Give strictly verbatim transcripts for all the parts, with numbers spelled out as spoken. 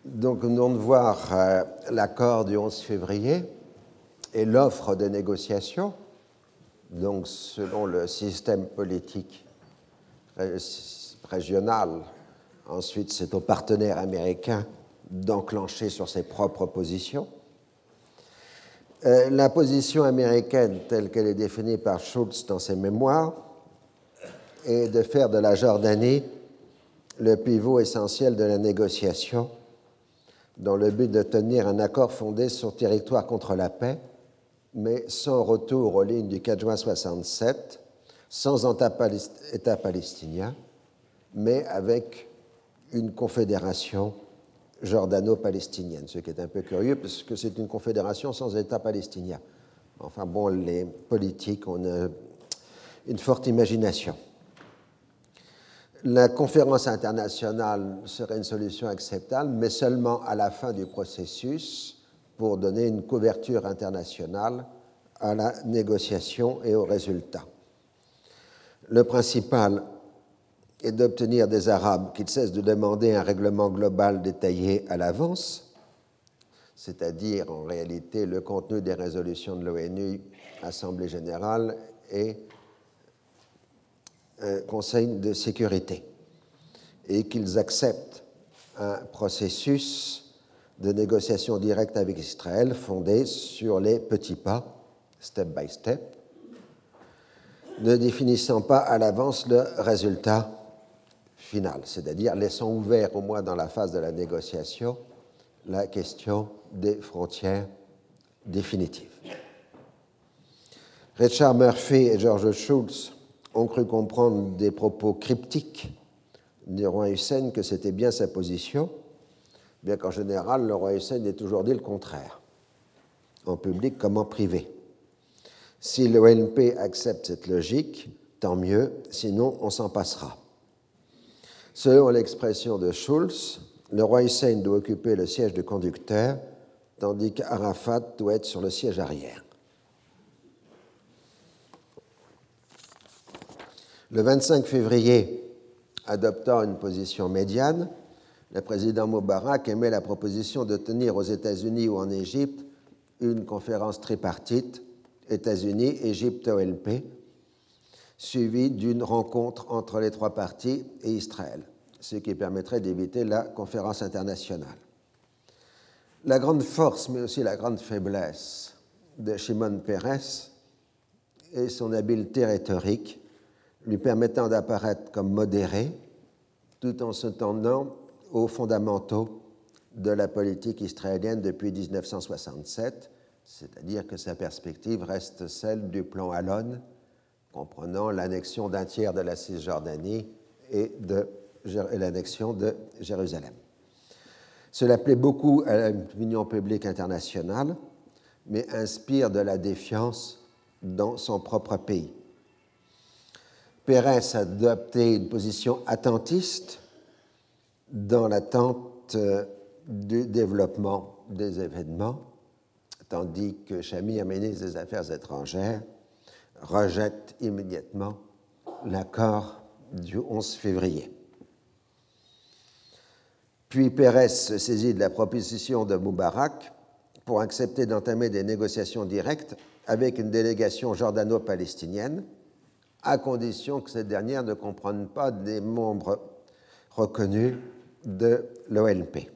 Donc, nous venons de voir euh, l'accord du onze février et l'offre de négociation. Donc, selon le système politique ré régional, ensuite, c'est aux partenaires américains d'enclencher sur ses propres positions. Euh, la position américaine, telle qu'elle est définie par Schultz dans ses mémoires, est de faire de la Jordanie le pivot essentiel de la négociation, dans le but de tenir un accord fondé sur territoire contre la paix, mais sans retour aux lignes du quatre juin soixante-sept, sans État palestinien, mais avec une confédération jordano-palestinienne, ce qui est un peu curieux, parce que c'est une confédération sans État palestinien. Enfin bon, les politiques ont une, une forte imagination. La conférence internationale serait une solution acceptable, mais seulement à la fin du processus pour donner une couverture internationale à la négociation et aux résultats. Le principal est d'obtenir des Arabes qu'ils cessent de demander un règlement global détaillé à l'avance, c'est-à-dire en réalité le contenu des résolutions de l'ONU, Assemblée générale et euh, Conseil de sécurité, et qu'ils acceptent un processus de négociation directe avec Israël fondé sur les petits pas, step by step, ne définissant pas à l'avance le résultat final, c'est-à-dire laissant ouvert au moins dans la phase de la négociation la question des frontières définitives. Richard Murphy et George Shultz ont cru comprendre des propos cryptiques du roi Hussein que c'était bien sa position, bien qu'en général, le roi Hussein ait toujours dit le contraire, en public comme en privé. Si l'O L P accepte cette logique, tant mieux, sinon on s'en passera. Selon l'expression de Schultz, le roi Hussein doit occuper le siège de conducteur, tandis qu'Arafat doit être sur le siège arrière. Le vingt-cinq février, adoptant une position médiane, le président Moubarak émet la proposition de tenir aux États-Unis ou en Égypte une conférence tripartite États-Unis, Égypte, O L P, suivie d'une rencontre entre les trois parties et Israël, ce qui permettrait d'éviter la conférence internationale. La grande force, mais aussi la grande faiblesse de Shimon Peres est son habileté rhétorique, lui permettant d'apparaître comme modéré, tout en se tendant aux fondamentaux de la politique israélienne depuis mille neuf cent soixante-sept, c'est-à-dire que sa perspective reste celle du plan Allon, comprenant l'annexion d'un tiers de la Cisjordanie et, de, et l'annexion de Jérusalem. Cela plaît beaucoup à l'opinion publique internationale, mais inspire de la défiance dans son propre pays. Peres a adopté une position attentiste dans l'attente du développement des événements, tandis que Shamir, ministre des Affaires étrangères, rejette immédiatement l'accord du onze février. Puis Peres se saisit de la proposition de Moubarak pour accepter d'entamer des négociations directes avec une délégation jordano-palestinienne, à condition que cette dernière ne comprenne pas des membres reconnus de l'O L P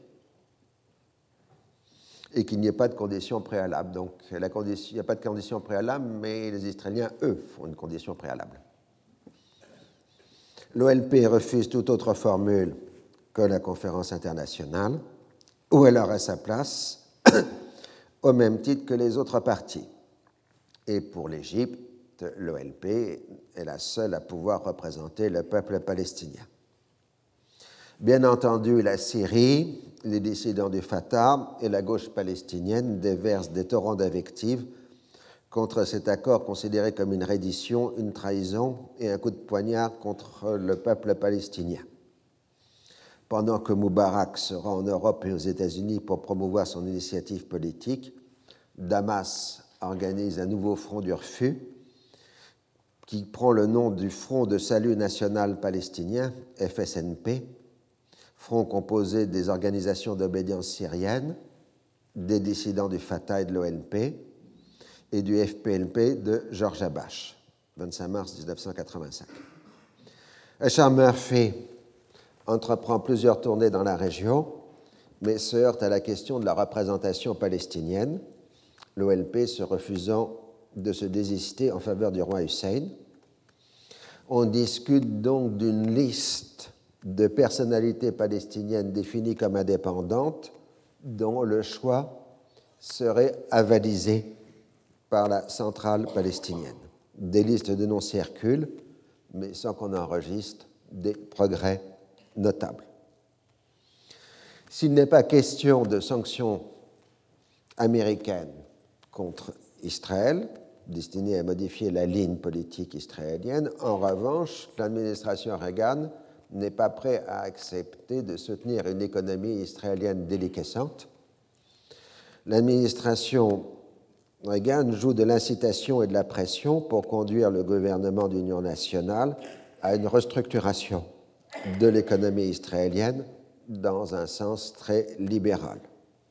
et qu'il n'y ait pas de conditions préalables. Donc, la condition, il n'y a pas de conditions préalables, mais les Israéliens, eux, font une condition préalable. L'O L P refuse toute autre formule que la conférence internationale, où elle aurait sa place, au même titre que les autres parties. Et pour l'Égypte, l'O L P est la seule à pouvoir représenter le peuple palestinien. Bien entendu, la Syrie, les dissidents du Fatah et la gauche palestinienne déversent des torrents d'invectives contre cet accord considéré comme une reddition, une trahison et un coup de poignard contre le peuple palestinien. Pendant que Moubarak sera en Europe et aux États-Unis pour promouvoir son initiative politique, Damas organise un nouveau front du refus qui prend le nom du Front de salut national palestinien, F S N P, front composé des organisations d'obédience syrienne, des dissidents du Fatah et de l'O L P et du F P L P de George Abbas, vingt-cinq mars mille neuf cent quatre-vingt-cinq. Eshar Murphy entreprend plusieurs tournées dans la région, mais se heurte à la question de la représentation palestinienne, l'O L P se refusant de se désister en faveur du roi Hussein. On discute donc d'une liste de personnalités palestiniennes définies comme indépendantes dont le choix serait avalisé par la centrale palestinienne. Des listes de noms circulent, mais sans qu'on enregistre des progrès notables. S'il n'est pas question de sanctions américaines contre Israël, destinées à modifier la ligne politique israélienne, en revanche, l'administration Reagan n'est pas prête à accepter de soutenir une économie israélienne déliquescente. L'administration Reagan joue de l'incitation et de la pression pour conduire le gouvernement d'union nationale à une restructuration de l'économie israélienne dans un sens très libéral.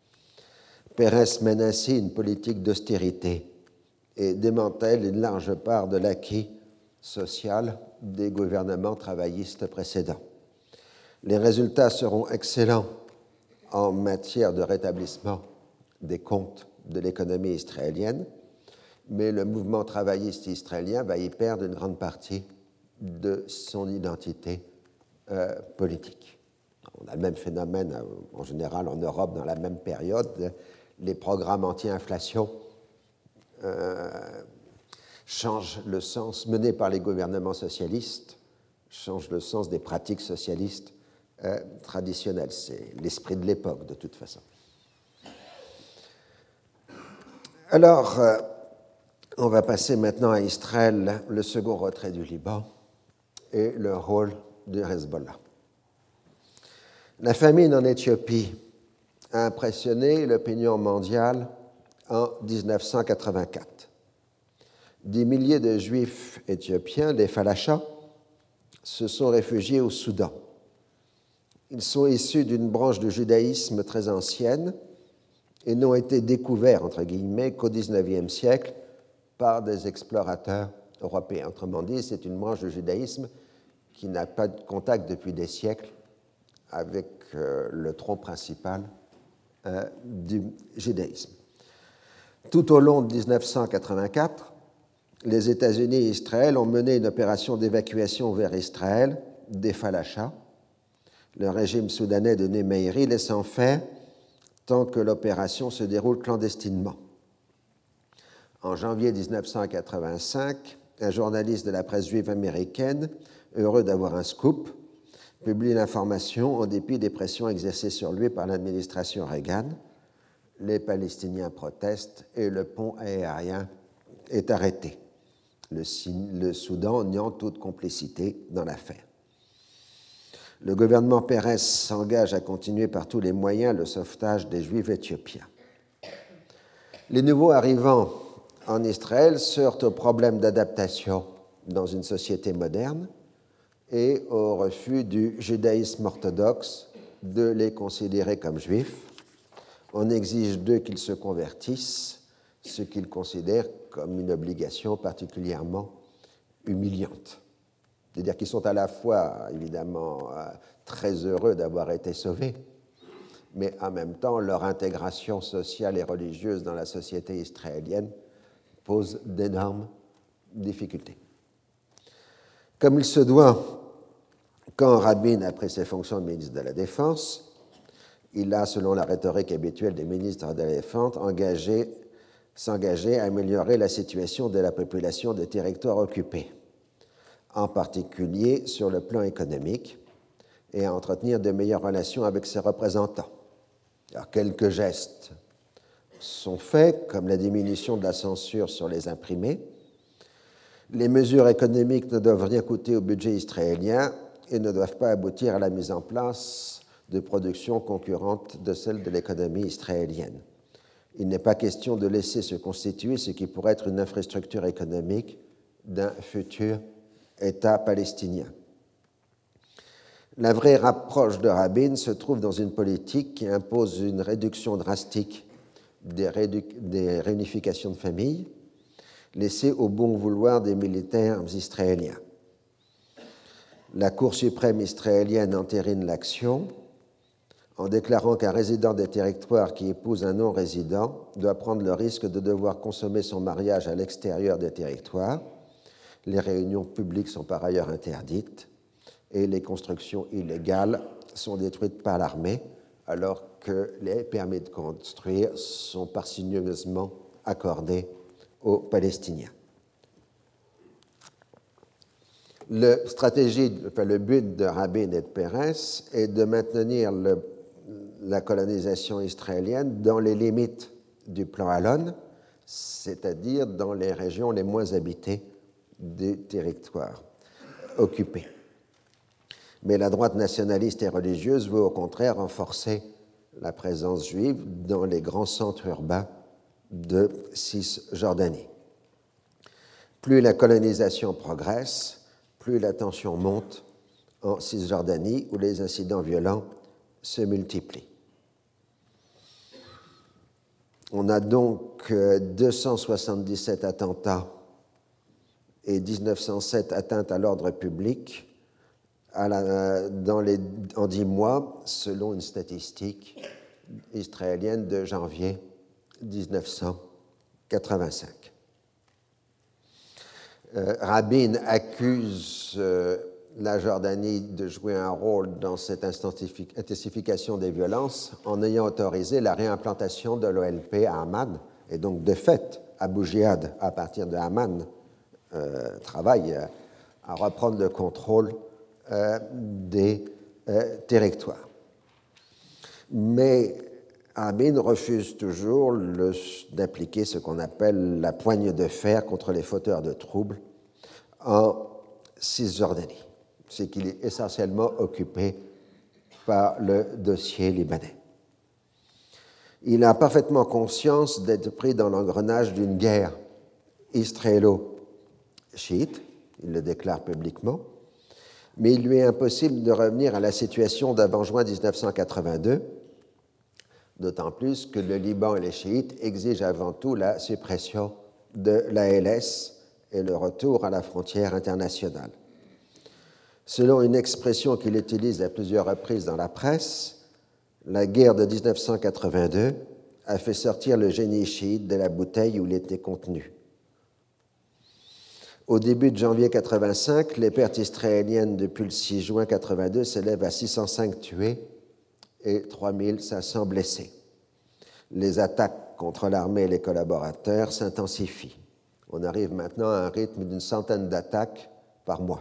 Pérez mène ainsi une politique d'austérité et démantèle une large part de l'acquis social des gouvernements travaillistes précédents. Les résultats seront excellents en matière de rétablissement des comptes de l'économie israélienne, mais le mouvement travailliste israélien va y perdre une grande partie de son identité euh, politique. On a le même phénomène euh, en général en Europe dans la même période. Les programmes anti-inflation euh, changent le sens, menés par les gouvernements socialistes, changent le sens des pratiques socialistes euh, traditionnelles. C'est l'esprit de l'époque, de toute façon. Alors, euh, on va passer maintenant à Israël, le second retrait du Liban et le rôle du Hezbollah. La famine en Éthiopie a impressionné l'opinion mondiale en dix-neuf cent quatre-vingt-quatre. Des milliers de Juifs éthiopiens, les Falachas, se sont réfugiés au Soudan. Ils sont issus d'une branche du judaïsme très ancienne et n'ont été découverts, entre guillemets, qu'au dix-neuvième siècle par des explorateurs européens. Autrement dit, c'est une branche du judaïsme qui n'a pas de contact depuis des siècles avec euh, le tronc principal euh, du judaïsme. Tout au long de dix-neuf cent quatre-vingt-quatre, les États-Unis et Israël ont mené une opération d'évacuation vers Israël des Falachas, le régime soudanais de Némeiri laissant faire tant que l'opération se déroule clandestinement. En janvier dix-neuf cent quatre-vingt-cinq, un journaliste de la presse juive américaine, heureux d'avoir un scoop, publie l'information en dépit des pressions exercées sur lui par l'administration Reagan. Les Palestiniens protestent et le pont aérien est arrêté. Le, le Soudan niant toute complicité dans l'affaire. Le gouvernement Pérez s'engage à continuer par tous les moyens le sauvetage des Juifs éthiopiens. Les nouveaux arrivants en Israël se heurtent au problème d'adaptation dans une société moderne et au refus du judaïsme orthodoxe de les considérer comme juifs. On exige d'eux qu'ils se convertissent, ce qu'ils considèrent comme une obligation particulièrement humiliante. C'est-à-dire qu'ils sont à la fois, évidemment, euh, très heureux d'avoir été sauvés, mais en même temps, leur intégration sociale et religieuse dans la société israélienne pose d'énormes difficultés. Comme il se doit, quand Rabin a pris ses fonctions de ministre de la Défense, il a, selon la rhétorique habituelle des ministres de la Défense, engagé, s'engager à améliorer la situation de la population des territoires occupés, en particulier sur le plan économique, et à entretenir de meilleures relations avec ses représentants. Alors, quelques gestes sont faits, comme la diminution de la censure sur les imprimés. Les mesures économiques ne doivent rien coûter au budget israélien et ne doivent pas aboutir à la mise en place de productions concurrentes de celles de l'économie israélienne. Il n'est pas question de laisser se constituer ce qui pourrait être une infrastructure économique d'un futur État palestinien. La vraie rapproche de Rabin se trouve dans une politique qui impose une réduction drastique des, rédu des réunifications de familles, laissées au bon vouloir des militaires israéliens. La Cour suprême israélienne entérine l'action en déclarant qu'un résident des territoires qui épouse un non-résident doit prendre le risque de devoir consommer son mariage à l'extérieur des territoires. Les réunions publiques sont par ailleurs interdites et les constructions illégales sont détruites par l'armée, alors que les permis de construire sont parcimonieusement accordés aux Palestiniens. Le, stratégie, enfin, le but de Rabin et de Pérez est de maintenir le, la colonisation israélienne dans les limites du plan Alon, c'est-à-dire dans les régions les moins habitées des territoires occupés. Mais la droite nationaliste et religieuse veut au contraire renforcer la présence juive dans les grands centres urbains de Cisjordanie. Plus la colonisation progresse, plus la tension monte en Cisjordanie où les incidents violents se multiplient. On a donc deux cent soixante-dix-sept attentats et mille neuf cent sept atteintes à l'ordre public à la, dans les, en dix mois, selon une statistique israélienne de janvier mille neuf cent quatre-vingt-cinq. Euh, Rabin accuse euh, la Jordanie de jouer un rôle dans cette intensification des violences en ayant autorisé la réimplantation de l'O L P à Amman, et donc de fait, Abu Jihad, à partir de Amman, euh, travaille euh, à reprendre le contrôle Euh, des euh, territoires. Mais Rabin refuse toujours le, d'appliquer ce qu'on appelle la poigne de fer contre les fauteurs de troubles en Cisjordanie. C'est qu'il est essentiellement occupé par le dossier libanais. Il a parfaitement conscience d'être pris dans l'engrenage d'une guerre israélo-chiite, il le déclare publiquement, mais il lui est impossible de revenir à la situation d'avant juin mille neuf cent quatre-vingt-deux, d'autant plus que le Liban et les chiites exigent avant tout la suppression de l'A L S et le retour à la frontière internationale. Selon une expression qu'il utilise à plusieurs reprises dans la presse, la guerre de mille neuf cent quatre-vingt-deux a fait sortir le génie chiite de la bouteille où il était contenu. Au début de janvier mille neuf cent quatre-vingt-cinq, les pertes israéliennes depuis le six juin mille neuf cent quatre-vingt-deux s'élèvent à six cent cinq tués et trois mille cinq cents blessés. Les attaques contre l'armée et les collaborateurs s'intensifient. On arrive maintenant à un rythme d'une centaine d'attaques par mois.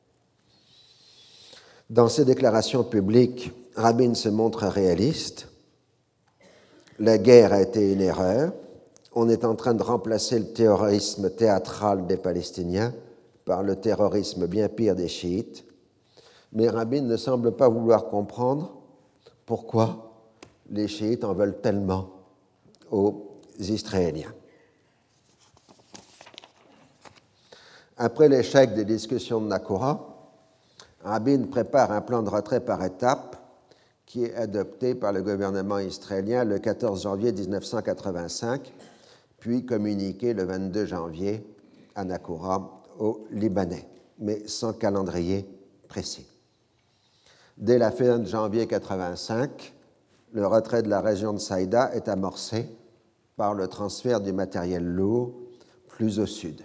Dans ses déclarations publiques, Rabin se montre réaliste. La guerre a été une erreur. On est en train de remplacer le terrorisme théâtral des Palestiniens par le terrorisme bien pire des chiites. Mais Rabin ne semble pas vouloir comprendre pourquoi les chiites en veulent tellement aux Israéliens. Après l'échec des discussions de Naqoura, Rabin prépare un plan de retrait par étapes qui est adopté par le gouvernement israélien le quatorze janvier mille neuf cent quatre-vingt-cinq, puis communiqué le vingt-deux janvier à Naqoura aux Libanais, mais sans calendrier précis. Dès la fin de janvier mille neuf cent quatre-vingt-cinq, le retrait de la région de Saïda est amorcé par le transfert du matériel lourd plus au sud.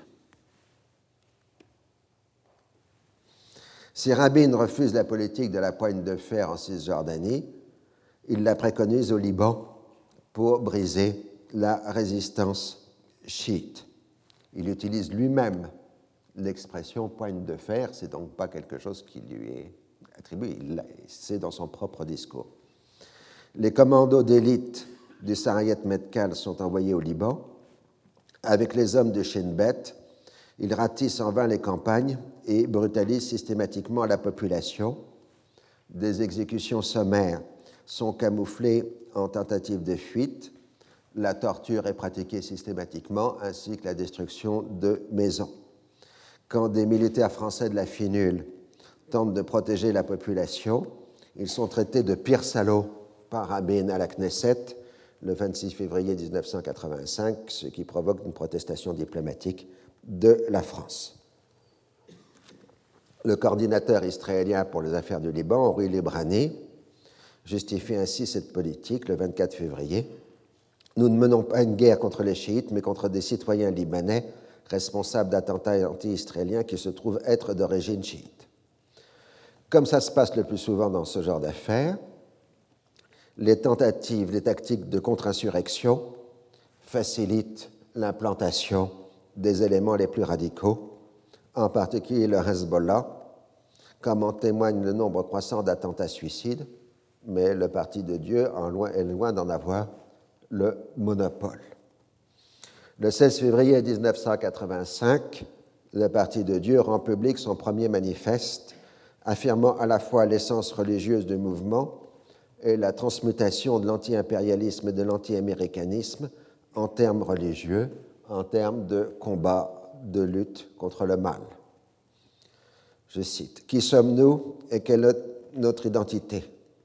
Si Rabin refuse la politique de la poigne de fer en Cisjordanie, il la préconise au Liban pour briser la résistance chiite. Il utilise lui-même l'expression poigne de fer, c'est donc pas quelque chose qui lui est attribué, c'est dans son propre discours. Les commandos d'élite du Sarayet Metkal sont envoyés au Liban. Avec les hommes de Shin Bet, ils ratissent en vain les campagnes et brutalisent systématiquement la population. Des exécutions sommaires sont camouflées en tentatives de fuite. La torture est pratiquée systématiquement, ainsi que la destruction de maisons. Quand des militaires français de la FINUL tentent de protéger la population. Ils sont traités de pires salauds par Rabin à la Knesset le vingt-six février mille neuf cent quatre-vingt-cinq, ce qui provoque une protestation diplomatique de la France. Le coordinateur israélien pour les affaires du Liban, Henri Lebrani, justifie ainsi cette politique le vingt-quatre février. Nous ne menons pas une guerre contre les chiites, mais contre des citoyens libanais responsables d'attentats anti-israéliens qui se trouvent être d'origine chiite. Comme ça se passe le plus souvent dans ce genre d'affaires, les tentatives, les tactiques de contre-insurrection facilitent l'implantation des éléments les plus radicaux, en particulier le Hezbollah, comme en témoigne le nombre croissant d'attentats suicides, mais le Parti de Dieu est loin d'en avoir le monopole. Le seize février mille neuf cent quatre-vingt-cinq, le Parti de Dieu rend public son premier manifeste, affirmant à la fois l'essence religieuse du mouvement et la transmutation de l'anti-impérialisme et de l'anti-américanisme en termes religieux, en termes de combat, de lutte contre le mal. Je cite, « Qui sommes-nous et quelle est notre identité ?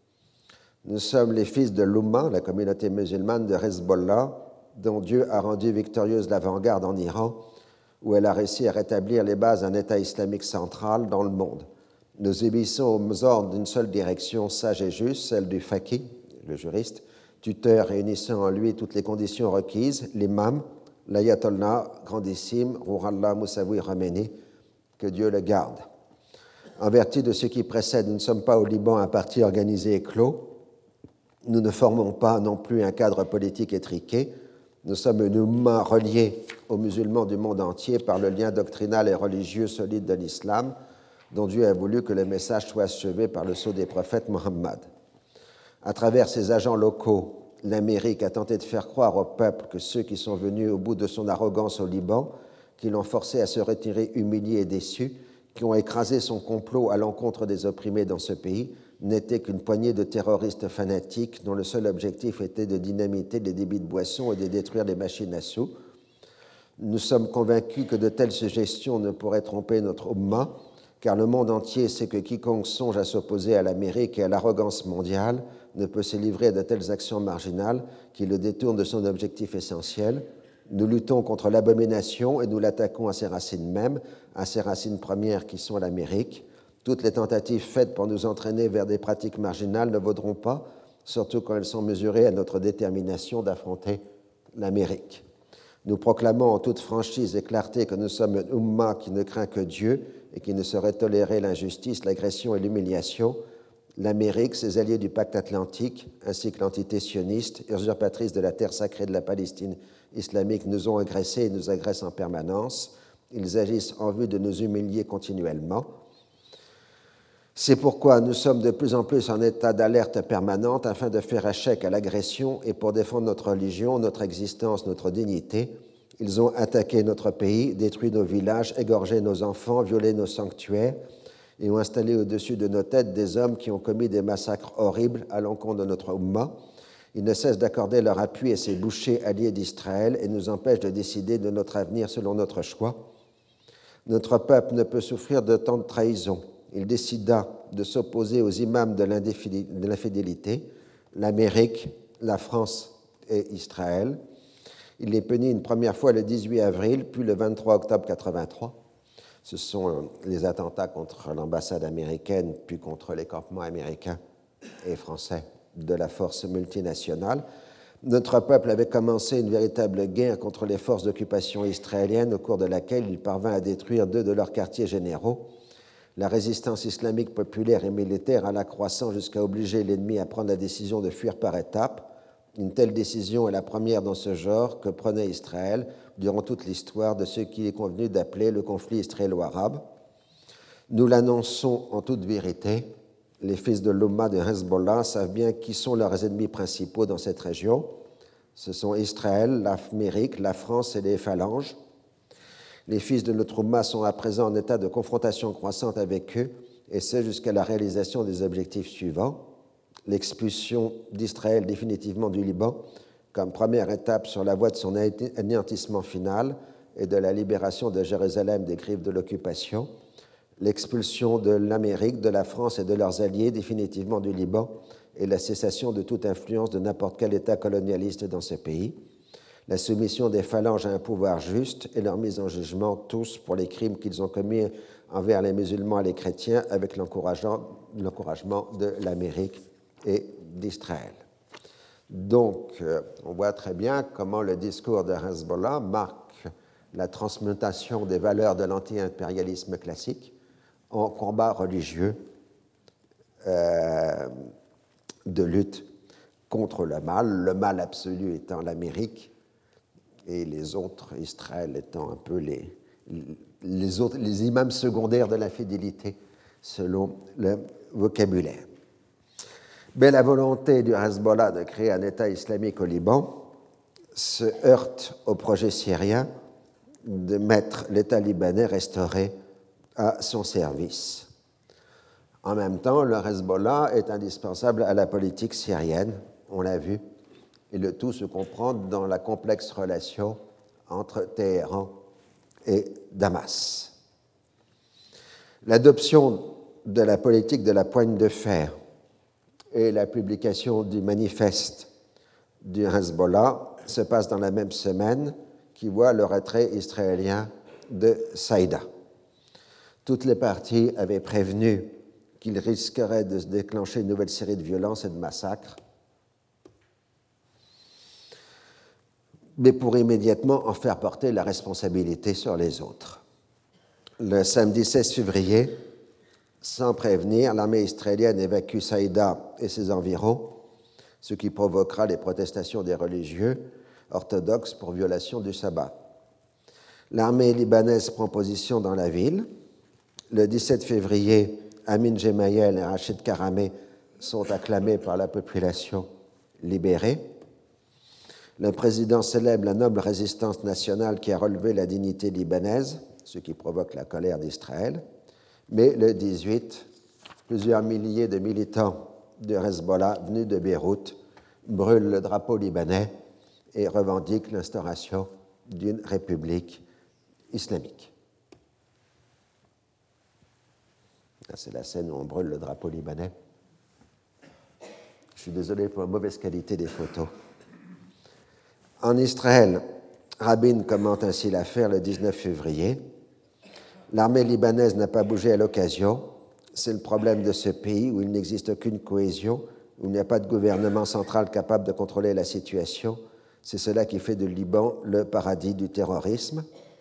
Nous sommes les fils de l'Oumma, la communauté musulmane de Hezbollah, dont Dieu a rendu victorieuse l'avant-garde en Iran, où elle a réussi à rétablir les bases d'un État islamique central dans le monde. Nous obéissons aux ordres d'une seule direction sage et juste, celle du faqih, le juriste, tuteur réunissant en lui toutes les conditions requises, l'imam, l'ayatollah grandissime, Rouhollah Moussaoui Khomeini, que Dieu le garde. En vertu de ce qui précède, nous ne sommes pas au Liban un parti organisé et clos, nous ne formons pas non plus un cadre politique étriqué, nous sommes une oumma reliée aux musulmans du monde entier par le lien doctrinal et religieux solide de l'islam, dont Dieu a voulu que le message soit achevé par le sceau des prophètes Mohammed. À travers ses agents locaux, l'Amérique a tenté de faire croire au peuple que ceux qui sont venus au bout de son arrogance au Liban, qui l'ont forcé à se retirer humilié et déçu, qui ont écrasé son complot à l'encontre des opprimés dans ce pays, n'étaient qu'une poignée de terroristes fanatiques dont le seul objectif était de dynamiter les débits de boissons et de détruire les machines à sous. Nous sommes convaincus que de telles suggestions ne pourraient tromper notre Ummah, car le monde entier sait que quiconque songe à s'opposer à l'Amérique et à l'arrogance mondiale ne peut se livrer à de telles actions marginales qui le détournent de son objectif essentiel. Nous luttons contre l'abomination et nous l'attaquons à ses racines mêmes, à ses racines premières qui sont l'Amérique. Toutes les tentatives faites pour nous entraîner vers des pratiques marginales ne vaudront pas, surtout quand elles sont mesurées à notre détermination d'affronter l'Amérique. Nous proclamons en toute franchise et clarté que nous sommes une Ummah qui ne craint que Dieu et qui ne saurait tolérer l'injustice, l'agression et l'humiliation. L'Amérique, ses alliés du pacte atlantique, ainsi que l'entité sioniste, usurpatrice de la terre sacrée de la Palestine islamique, nous ont agressés et nous agressent en permanence. Ils agissent en vue de nous humilier continuellement. C'est pourquoi nous sommes de plus en plus en état d'alerte permanente afin de faire échec à l'agression et pour défendre notre religion, notre existence, notre dignité. Ils ont attaqué notre pays, détruit nos villages, égorgé nos enfants, violé nos sanctuaires et ont installé au-dessus de nos têtes des hommes qui ont commis des massacres horribles à l'encontre de notre Ummah. Ils ne cessent d'accorder leur appui à ces bouchers alliés d'Israël et nous empêchent de décider de notre avenir selon notre choix. Notre peuple ne peut souffrir de tant de trahison. Il décida de s'opposer aux imams de l'infidélité, l'Amérique, la France et Israël. Il les punit une première fois le dix-huit avril, puis le vingt-trois octobre mille neuf cent quatre-vingt-trois. Ce sont les attentats contre l'ambassade américaine, puis contre les campements américains et français de la force multinationale. Notre peuple avait commencé une véritable guerre contre les forces d'occupation israéliennes, au cours de laquelle il parvint à détruire deux de leurs quartiers généraux. La résistance islamique populaire et militaire alla croissant jusqu'à obliger l'ennemi à prendre la décision de fuir par étapes. Une telle décision est la première dans ce genre que prenait Israël durant toute l'histoire de ce qu'il est convenu d'appeler le conflit israélo-arabe. Nous l'annonçons en toute vérité, les fils de l'Oumma de Hezbollah savent bien qui sont leurs ennemis principaux dans cette région. Ce sont Israël, l'Amérique, la France et les phalanges. Les fils de notre Oumma sont à présent en état de confrontation croissante avec eux, et ce jusqu'à la réalisation des objectifs suivants. L'expulsion d'Israël définitivement du Liban comme première étape sur la voie de son anéantissement final et de la libération de Jérusalem des griffes de l'occupation, l'expulsion de l'Amérique, de la France et de leurs alliés définitivement du Liban et la cessation de toute influence de n'importe quel État colonialiste dans ce pays, la soumission des phalanges à un pouvoir juste et leur mise en jugement tous pour les crimes qu'ils ont commis envers les musulmans et les chrétiens avec l'encouragement de l'Amérique et d'Israël. Donc, euh, on voit très bien comment le discours de Hezbollah marque la transmutation des valeurs de l'anti-impérialisme classique en combat religieux euh, de lutte contre le mal, le mal absolu étant l'Amérique et les autres, Israël étant un peu les, les, autres, les imams secondaires de l'infidélité selon le vocabulaire. Mais la volonté du Hezbollah de créer un État islamique au Liban se heurte au projet syrien de mettre l'État libanais restauré à son service. En même temps, le Hezbollah est indispensable à la politique syrienne, on l'a vu, et le tout se comprend dans la complexe relation entre Téhéran et Damas. L'adoption de la politique de la poigne de fer et la publication du manifeste du Hezbollah se passent dans la même semaine qui voit le retrait israélien de Saïda. Toutes les parties avaient prévenu qu'il risquerait de se déclencher une nouvelle série de violences et de massacres, mais pour immédiatement en faire porter la responsabilité sur les autres. Le samedi seize février, sans prévenir, l'armée israélienne évacue Saïda et ses environs, ce qui provoquera les protestations des religieux orthodoxes pour violation du sabbat. L'armée libanaise prend position dans la ville. Le dix-sept février, Amin Gemayel et Rachid Karameh sont acclamés par la population libérée. Le président célèbre la noble résistance nationale qui a relevé la dignité libanaise, ce qui provoque la colère d'Israël. Mais le dix-huit, plusieurs milliers de militants de Hezbollah venus de Beyrouth brûlent le drapeau libanais et revendiquent l'instauration d'une république islamique. Là, c'est la scène où on brûle le drapeau libanais. Je suis désolé pour la mauvaise qualité des photos. En Israël, Rabin commente ainsi l'affaire le dix-neuf février. L'armée libanaise n'a pas bougé à l'occasion. C'est le problème de ce pays où il n'existe aucune cohésion, où il n'y a pas de gouvernement central capable de contrôler la situation. C'est cela qui fait du Liban le paradis du terrorisme.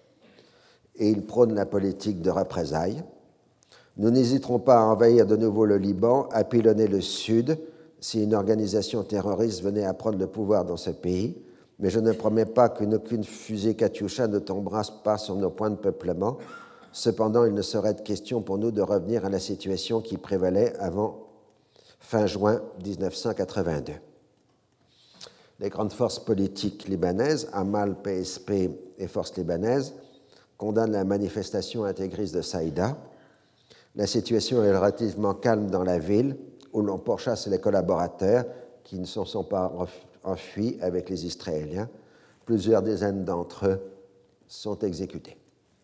Et il prône la politique de représailles. Nous n'hésiterons pas à envahir de nouveau le Liban, à pilonner le Sud si une organisation terroriste venait à prendre le pouvoir dans ce pays. Mais je ne promets pas qu'une aucune fusée Katyusha ne tombera pas sur nos points de peuplement. Cependant, il ne serait être question pour nous de revenir à la situation qui prévalait avant fin juin mille neuf cent quatre-vingt-deux. Les grandes forces politiques libanaises, Amal, P S P et Forces libanaises, condamnent la manifestation intégriste de Saïda. La situation est relativement calme dans la ville, où l'on pourchasse les collaborateurs qui ne se sont pas enfuis avec les Israéliens. Plusieurs dizaines d'entre eux sont exécutés.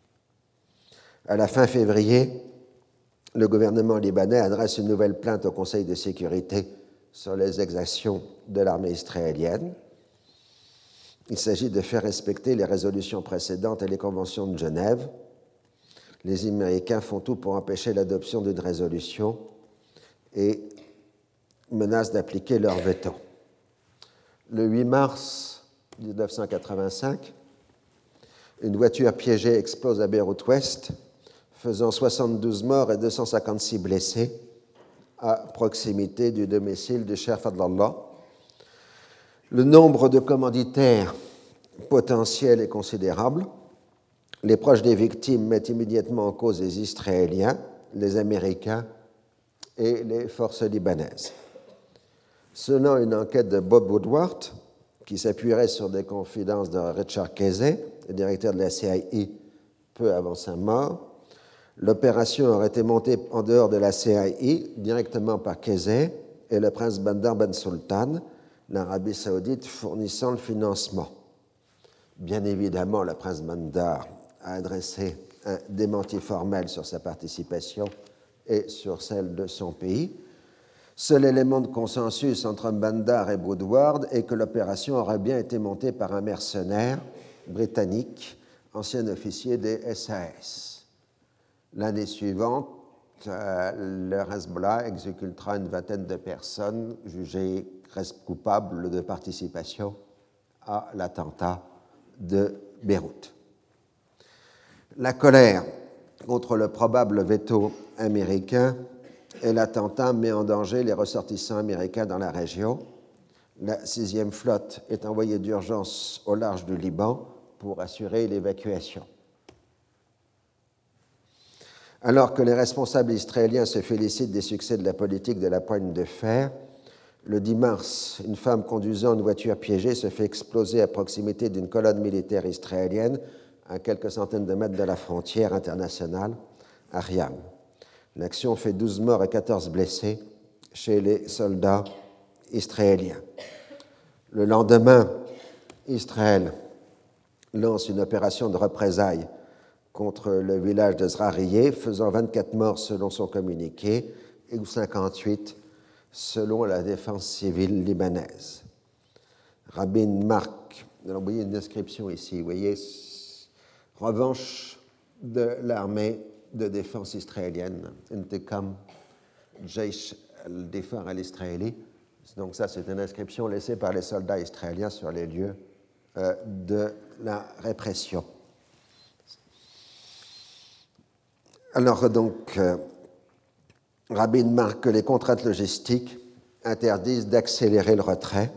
À la fin février, le gouvernement libanais adresse une nouvelle plainte au Conseil de sécurité sur les exactions de l'armée israélienne. Il s'agit de faire respecter les résolutions précédentes et les conventions de Genève. Les Américains font tout pour empêcher l'adoption d'une résolution et menacent d'appliquer leur veto. Le huit mars mille neuf cent quatre-vingt-cinq, une voiture piégée explose à Beyrouth-Ouest, faisant soixante-douze morts et deux cent cinquante-six blessés à proximité du domicile du Cheikh Fadlallah. Le nombre de commanditaires potentiels est considérable. Les proches des victimes mettent immédiatement en cause les Israéliens, les Américains et les forces libanaises. Selon une enquête de Bob Woodward, qui s'appuierait sur des confidences de Richard Casey, le directeur de la C I A peu avant sa mort, l'opération aurait été montée en dehors de la C I A directement par Casey et le prince Bandar Ben Sultan, l'Arabie saoudite fournissant le financement. Bien évidemment, le prince Bandar a adressé un démenti formel sur sa participation et sur celle de son pays. Seul élément de consensus entre Bandar et Woodward est que l'opération aurait bien été montée par un mercenaire britannique, ancien officier des S A S. L'année suivante, euh, le Hezbollah exécutera une vingtaine de personnes jugées coupables de participation à l'attentat de Beyrouth. La colère contre le probable veto américain et l'attentat met en danger les ressortissants américains dans la région. La sixième flotte est envoyée d'urgence au large du Liban pour assurer l'évacuation. Alors que les responsables israéliens se félicitent des succès de la politique de la poigne de fer, le dix mars, une femme conduisant une voiture piégée se fait exploser à proximité d'une colonne militaire israélienne à quelques centaines de mètres de la frontière internationale, à Riam. L'action fait douze morts et quatorze blessés chez les soldats israéliens. Le lendemain, Israël lance une opération de représailles contre le village de Zrarieh, faisant vingt-quatre morts selon son communiqué et cinquante-huit selon la défense civile libanaise. Rabin Mark, vous voyez une description ici, vous voyez, revanche de l'armée de défense israélienne, Intikam Jaish al-Difar al-Israéli. Donc ça, c'est une inscription laissée par les soldats israéliens sur les lieux euh, de la répression. Alors donc, euh, Rabin marque que les contraintes logistiques interdisent d'accélérer le retrait.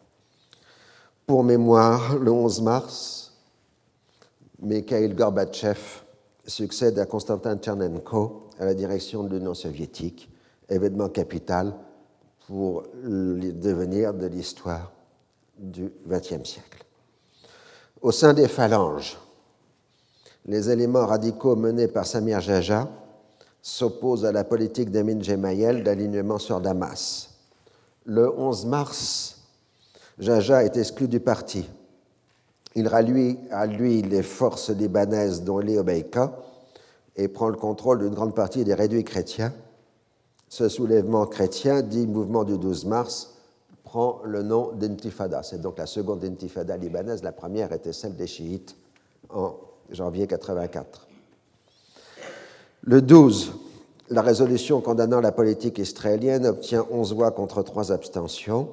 Pour mémoire, le onze mars, Mikhail Gorbatchev succède à Konstantin Tchernenko à la direction de l'Union soviétique, événement capital pour le devenir de l'histoire du vingtième siècle. Au sein des phalanges, les éléments radicaux menés par Samir Jaja s'opposent à la politique d'Amin Gemayel d'alignement sur Damas. Le onze mars, Jaja est exclu du parti. Il rallie à lui les forces libanaises dont Léo Beika et prend le contrôle d'une grande partie des réduits chrétiens. Ce soulèvement chrétien, dit mouvement du douze mars, prend le nom d'intifada. C'est donc la seconde intifada libanaise. La première était celle des chiites en janvier quatre-vingt-quatre. Le douze, la résolution condamnant la politique israélienne obtient onze voix contre trois abstentions,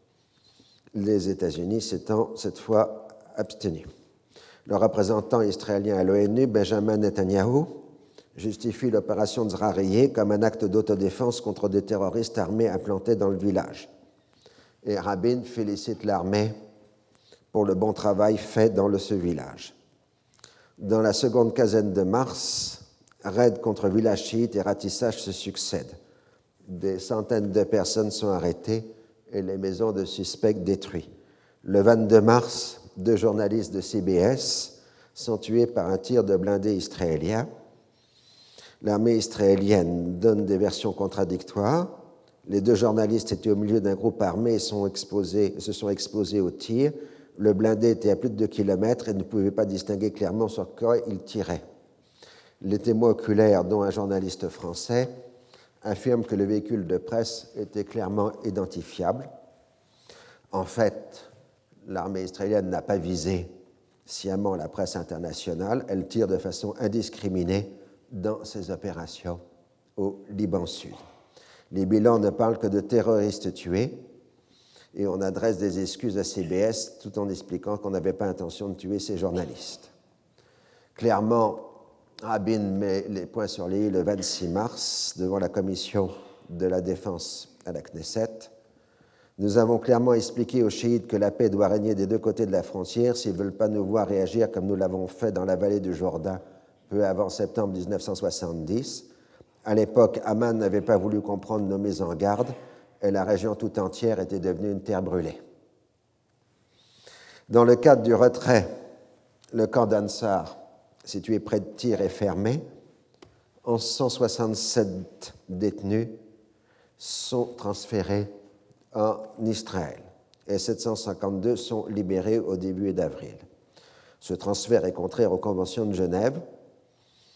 les États-Unis s'étant cette fois abstenus. Le représentant israélien à l'ONU, Benjamin Netanyahou, justifie l'opération de Zrarieh comme un acte d'autodéfense contre des terroristes armés implantés dans le village. Et Rabin félicite l'armée pour le bon travail fait dans le, ce village. Dans la seconde quinzaine de mars, raids contre villages chiites et ratissages se succèdent. Des centaines de personnes sont arrêtées et les maisons de suspects détruites. Le vingt-deux mars, deux journalistes de C B S sont tués par un tir de blindés israélien. L'armée israélienne donne des versions contradictoires. Les deux journalistes étaient au milieu d'un groupe armé et sont exposés, se sont exposés au tir. Le blindé était à plus de deux kilomètres et ne pouvait pas distinguer clairement sur quoi il tirait. Les témoins oculaires, dont un journaliste français, affirment que le véhicule de presse était clairement identifiable. En fait, l'armée israélienne n'a pas visé sciemment la presse internationale. Elle tire de façon indiscriminée dans ses opérations au Liban Sud. Les bilans ne parlent que de terroristes tués et on adresse des excuses à C B S tout en expliquant qu'on n'avait pas intention de tuer ces journalistes. Clairement, Rabin met les points sur les i le vingt-six mars devant la commission de la défense à la Knesset. Nous avons clairement expliqué aux chiites que la paix doit régner des deux côtés de la frontière s'ils ne veulent pas nous voir réagir comme nous l'avons fait dans la vallée du Jourdain peu avant septembre dix-neuf cent soixante-dix. À l'époque, Amman n'avait pas voulu comprendre nos mises en garde et la région tout entière était devenue une terre brûlée. Dans le cadre du retrait, le camp d'Ansar, situé près de Tyr, est fermé. cent soixante-sept détenus sont transférés en Israël et sept cent cinquante-deux sont libérés au début d'avril. Ce transfert est contraire aux conventions de Genève.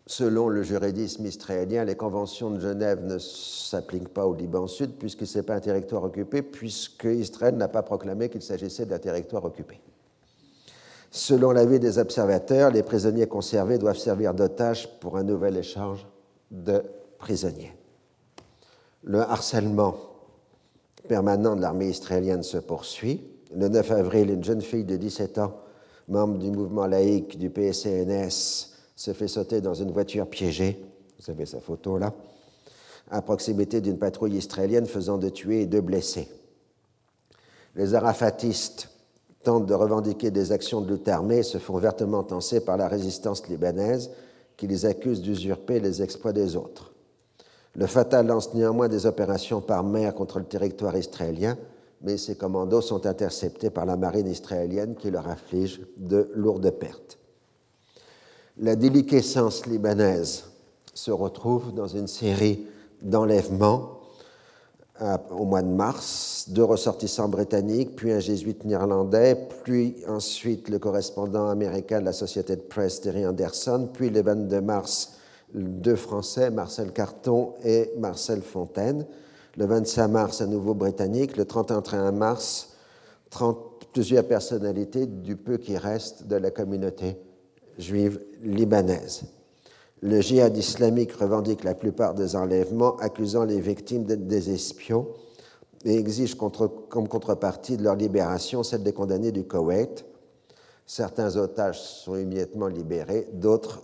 Selon le juridisme israélien, les conventions de Genève ne s'appliquent pas au Liban Sud puisque ce n'est pas un territoire occupé, puisque Israël n'a pas proclamé qu'il s'agissait d'un territoire occupé. Selon l'avis des observateurs, les prisonniers conservés doivent servir d'otages pour un nouvel échange de prisonniers. Le harcèlement permanent de l'armée israélienne se poursuit. Le neuf avril, une jeune fille de dix-sept ans, membre du mouvement laïque du P S C N S, se fait sauter dans une voiture piégée, vous avez sa photo là, à proximité d'une patrouille israélienne faisant de tuer et de blesser. Les arafatistes tentent de revendiquer des actions de lutte armée et se font vertement tancer par la résistance libanaise qui les accuse d'usurper les exploits des autres. Le Fatah lance néanmoins des opérations par mer contre le territoire israélien, mais ces commandos sont interceptés par la marine israélienne qui leur inflige de lourdes pertes. La déliquescence libanaise se retrouve dans une série d'enlèvements euh, au mois de mars, deux ressortissants britanniques, puis un jésuite néerlandais, puis ensuite le correspondant américain de la société de presse Terry Anderson, puis le vingt-deux mars, deux Français, Marcel Carton et Marcel Fontaine, le vingt-cinq mars, à nouveau britannique, le trente et un mars, trente, plusieurs personnalités du peu qui reste de la communauté juive libanaise. Le djihad islamique revendique la plupart des enlèvements, accusant les victimes d'être des espions et exige contre, comme contrepartie de leur libération celle des condamnés du Koweït. Certains otages sont immédiatement libérés, d'autres,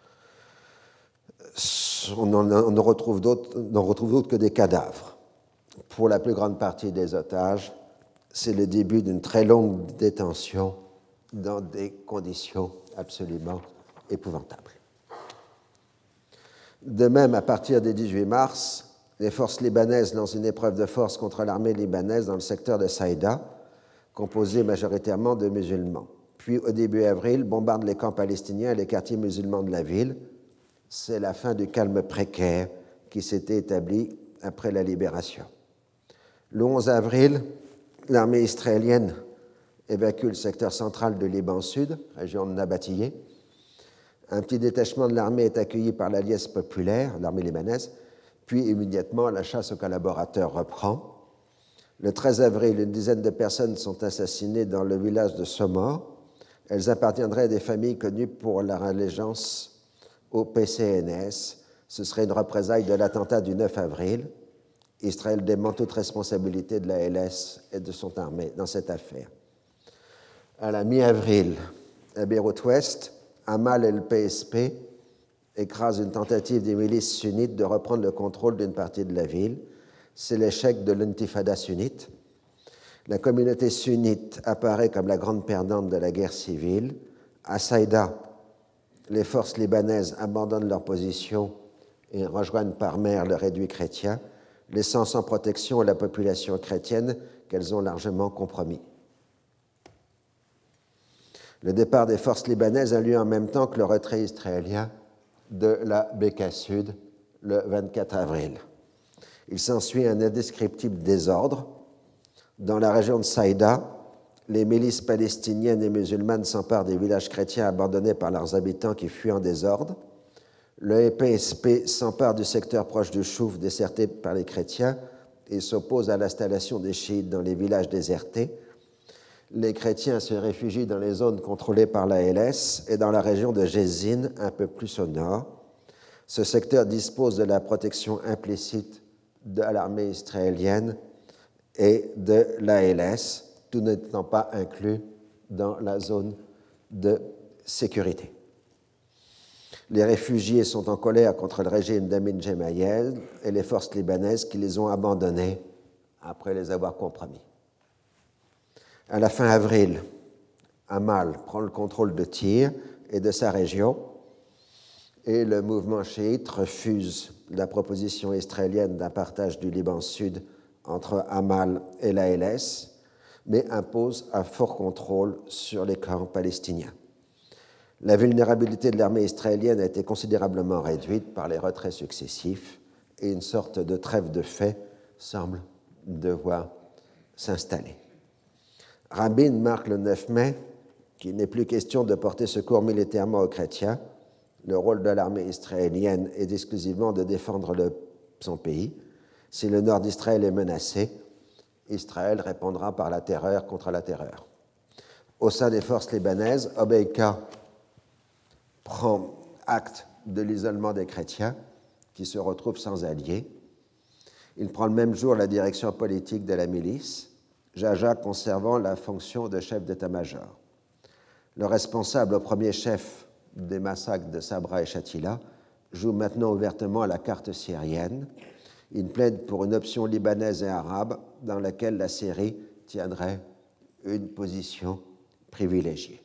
on en retrouve d'autres, on en retrouve d'autres que des cadavres. Pour la plus grande partie des otages, c'est le début d'une très longue détention dans des conditions absolument épouvantables. De même, à partir du dix-huit mars, les forces libanaises lancent une épreuve de force contre l'armée libanaise dans le secteur de Saïda, composé majoritairement de musulmans. Puis, au début avril, bombardent les camps palestiniens et les quartiers musulmans de la ville. C'est la fin du calme précaire qui s'était établi après la libération. Le onze avril, l'armée israélienne évacue le secteur central de Liban Sud, région de Nabatillé. Un petit détachement de l'armée est accueilli par l'Alliance populaire, l'armée libanaise, puis immédiatement la chasse aux collaborateurs reprend. Le treize avril, une dizaine de personnes sont assassinées dans le village de Somor. Elles appartiendraient à des familles connues pour leur allégeance au P C N S. Ce serait une représaille de l'attentat du neuf avril. Israël dément toute responsabilité de la L S et de son armée dans cette affaire. À la mi-avril, à Beyrouth-Ouest, Amal et le P S P écrasent une tentative des milices sunnites de reprendre le contrôle d'une partie de la ville. C'est l'échec de l'intifada sunnite. La communauté sunnite apparaît comme la grande perdante de la guerre civile. À Saïda, les forces libanaises abandonnent leur position et rejoignent par mer le réduit chrétien, laissant sans protection la population chrétienne qu'elles ont largement compromis. Le départ des forces libanaises a lieu en même temps que le retrait israélien de la Bekaa Sud le vingt-quatre avril. Il s'ensuit un indescriptible désordre. Dans la région de Saïda, les milices palestiniennes et musulmanes s'emparent des villages chrétiens abandonnés par leurs habitants qui fuient en désordre. Le P S P s'empare du secteur proche du Chouf déserté par les chrétiens et s'oppose à l'installation des chiites dans les villages désertés. Les chrétiens se réfugient dans les zones contrôlées par la L S et dans la région de Jézine, un peu plus au nord. Ce secteur dispose de la protection implicite de l'armée israélienne et de la L S, tout n'étant pas inclus dans la zone de sécurité. Les réfugiés sont en colère contre le régime d'Amin Gemayel et les forces libanaises qui les ont abandonnés après les avoir compromis. À la fin avril, Amal prend le contrôle de Tyr et de sa région et le mouvement chiite refuse la proposition israélienne d'un partage du Liban Sud entre Amal et la L S, mais impose un fort contrôle sur les camps palestiniens. La vulnérabilité de l'armée israélienne a été considérablement réduite par les retraits successifs et une sorte de trêve de fait semble devoir s'installer. Rabin marque le neuf mai qu'il n'est plus question de porter secours militairement aux chrétiens le rôle de l'armée israélienne est exclusivement de défendre le, son pays. Si le nord d'Israël est menacé, Israël répondra par la terreur contre la terreur. Au sein des forces libanaises, Obeïka prend acte de l'isolement des chrétiens qui se retrouvent sans alliés. Il prend le même jour la direction politique de la milice, Jaja conservant la fonction de chef d'état-major. Le responsable au premier chef des massacres de Sabra et Shatila joue maintenant ouvertement la carte syrienne. Il plaide pour une option libanaise et arabe dans laquelle la Syrie tiendrait une position privilégiée.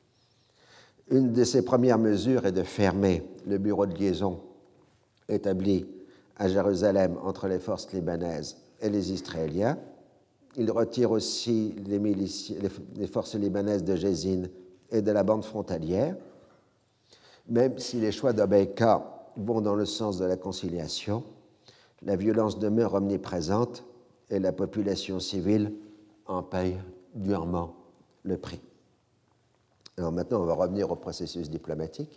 Une de ses premières mesures est de fermer le bureau de liaison établi à Jérusalem entre les forces libanaises et les Israéliens. Il retire aussi les, milici- les forces libanaises de Jezin et de la bande frontalière. Même si les choix d'Obeïka vont dans le sens de la conciliation, la violence demeure omniprésente et la population civile en paye durement le prix. Alors maintenant, on va revenir au processus diplomatique.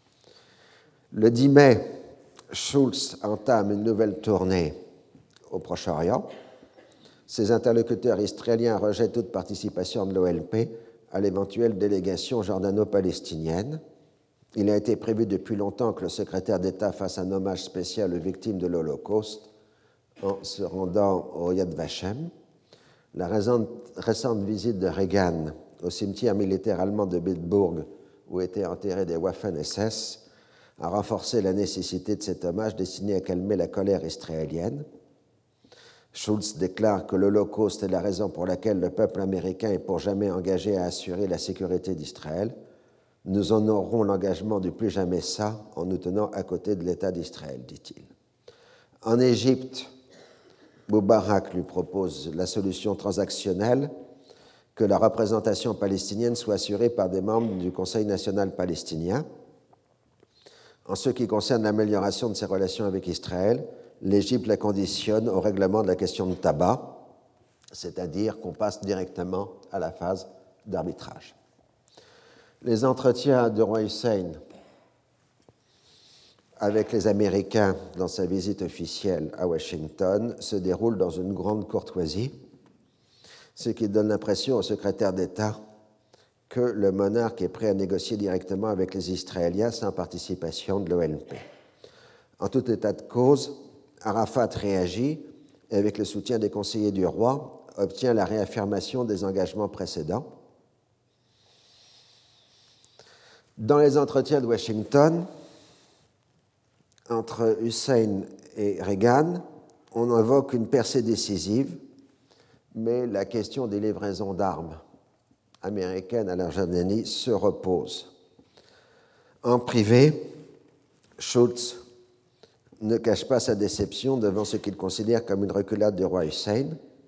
Le dix mai, Schulz entame une nouvelle tournée au Proche-Orient. Ses interlocuteurs israéliens rejettent toute participation de l'O L P à l'éventuelle délégation jordano-palestinienne. Il a été prévu depuis longtemps que le secrétaire d'État fasse un hommage spécial aux victimes de l'Holocauste en se rendant au Yad Vashem. La récente visite de Reagan au cimetière militaire allemand de Bitburg, où étaient enterrés des Waffen-S S, a renforcé la nécessité de cet hommage destiné à calmer la colère israélienne. Schulz déclare que l'Holocauste est la raison pour laquelle le peuple américain est pour jamais engagé à assurer la sécurité d'Israël. Nous honorerons l'engagement du plus jamais ça en nous tenant à côté de l'État d'Israël, dit-il. En Égypte, Moubarak lui propose la solution transactionnelle que la représentation palestinienne soit assurée par des membres du Conseil national palestinien. En ce qui concerne l'amélioration de ses relations avec Israël, l'Égypte la conditionne au règlement de la question de tabac, c'est-à-dire qu'on passe directement à la phase d'arbitrage. Les entretiens de roi Hussein avec les Américains dans sa visite officielle à Washington se déroulent dans une grande courtoisie, ce qui donne l'impression au secrétaire d'État que le monarque est prêt à négocier directement avec les Israéliens sans participation de l'O L P. En tout état de cause, Arafat réagit et, avec le soutien des conseillers du roi, obtient la réaffirmation des engagements précédents. Dans les entretiens de Washington, entre Hussein et Reagan, on invoque une percée décisive, mais la question des livraisons d'armes américaines à la Jordanie se repose. En privé, Schulz ne cache pas sa déception devant ce qu'il considère comme une reculade du roi Hussein.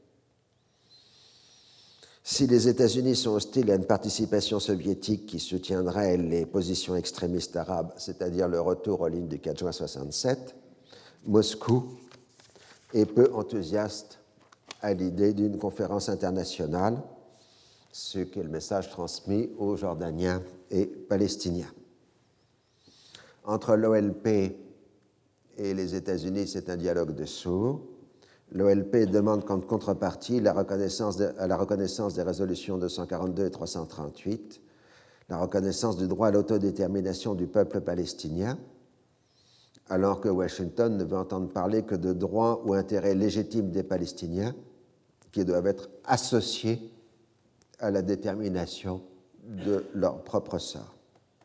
Si les États-Unis sont hostiles à une participation soviétique qui soutiendrait les positions extrémistes arabes, c'est-à-dire le retour aux lignes du quatre juin soixante-sept, Moscou est peu enthousiaste à l'idée d'une conférence internationale, ce qui est le message transmis aux Jordaniens et Palestiniens. Entre l'O L P et les États-Unis, c'est un dialogue de sourds. L'O L P demande comme contrepartie la reconnaissance de, à la reconnaissance des résolutions deux cent quarante-deux et trois cent trente-huit, la reconnaissance du droit à l'autodétermination du peuple palestinien, alors que Washington ne veut entendre parler que de droits ou intérêts légitimes des Palestiniens qui doivent être associés à la détermination de leur propre sort.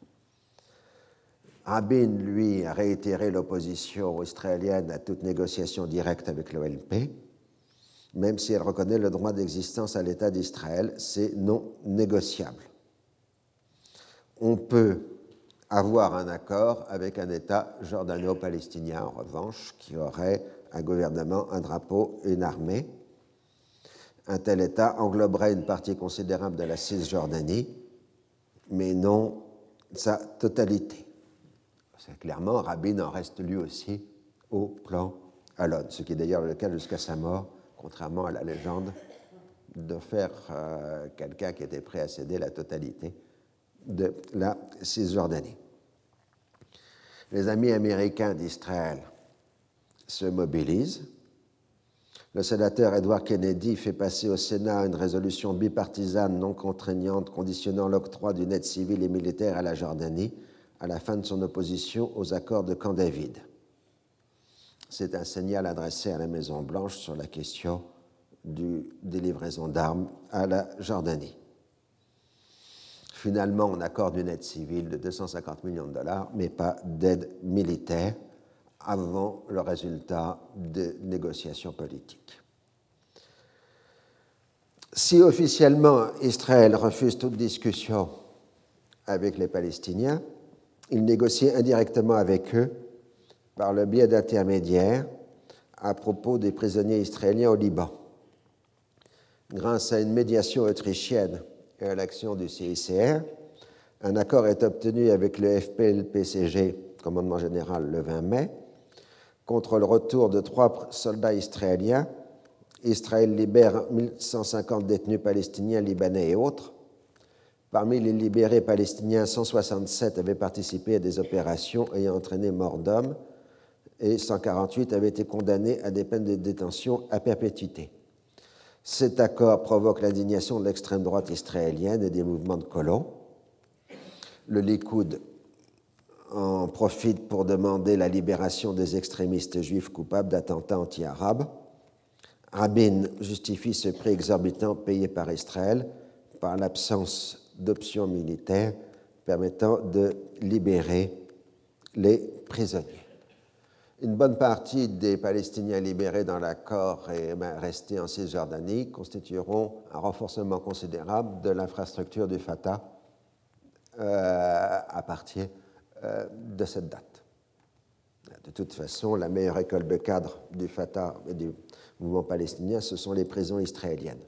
Rabin, lui, a réitéré l'opposition israélienne à toute négociation directe avec l'O L P. Même si elle reconnaît le droit d'existence à l'État d'Israël, c'est non négociable. On peut avoir un accord avec un État jordano-palestinien, en revanche, qui aurait un gouvernement, un drapeau, une armée. Un tel État engloberait une partie considérable de la Cisjordanie, mais non sa totalité. C'est clairement, Rabin en reste lui aussi au plan Alon, ce qui est d'ailleurs le cas jusqu'à sa mort, contrairement à la légende de faire euh, quelqu'un qui était prêt à céder la totalité de la Cisjordanie. Les amis américains d'Israël se mobilisent. Le sénateur Edward Kennedy fait passer au Sénat une résolution bipartisane non contraignante conditionnant l'octroi d'une aide civile et militaire à la Jordanie à la fin de son opposition aux accords de Camp David. C'est un signal adressé à la Maison-Blanche sur la question du, des livraisons d'armes à la Jordanie. Finalement, on accorde une aide civile de deux cent cinquante millions de dollars, mais pas d'aide militaire avant le résultat de négociations politiques. Si officiellement Israël refuse toute discussion avec les Palestiniens, il négocie indirectement avec eux par le biais d'intermédiaires à propos des prisonniers israéliens au Liban. Grâce à une médiation autrichienne et à l'action du C I C R, un accord est obtenu avec le F P L P C G, commandement général, le vingt mai, contre le retour de trois soldats israéliens. Israël libère mille cent cinquante détenus palestiniens, libanais et autres. Parmi les libérés palestiniens, cent soixante-sept avaient participé à des opérations ayant entraîné mort d'hommes et cent quarante-huit avaient été condamnés à des peines de détention à perpétuité. Cet accord provoque l'indignation de l'extrême droite israélienne et des mouvements de colons. Le Likoud en profite pour demander la libération des extrémistes juifs coupables d'attentats anti-arabes. Rabin justifie ce prix exorbitant payé par Israël par l'absence d'options militaires permettant de libérer les prisonniers. Une bonne partie des Palestiniens libérés dans l'accord et restés en Cisjordanie constitueront un renforcement considérable de l'infrastructure du Fatah euh, à partir euh, de cette date. De toute façon, la meilleure école de cadre du Fatah et du mouvement palestinien, ce sont les prisons israéliennes.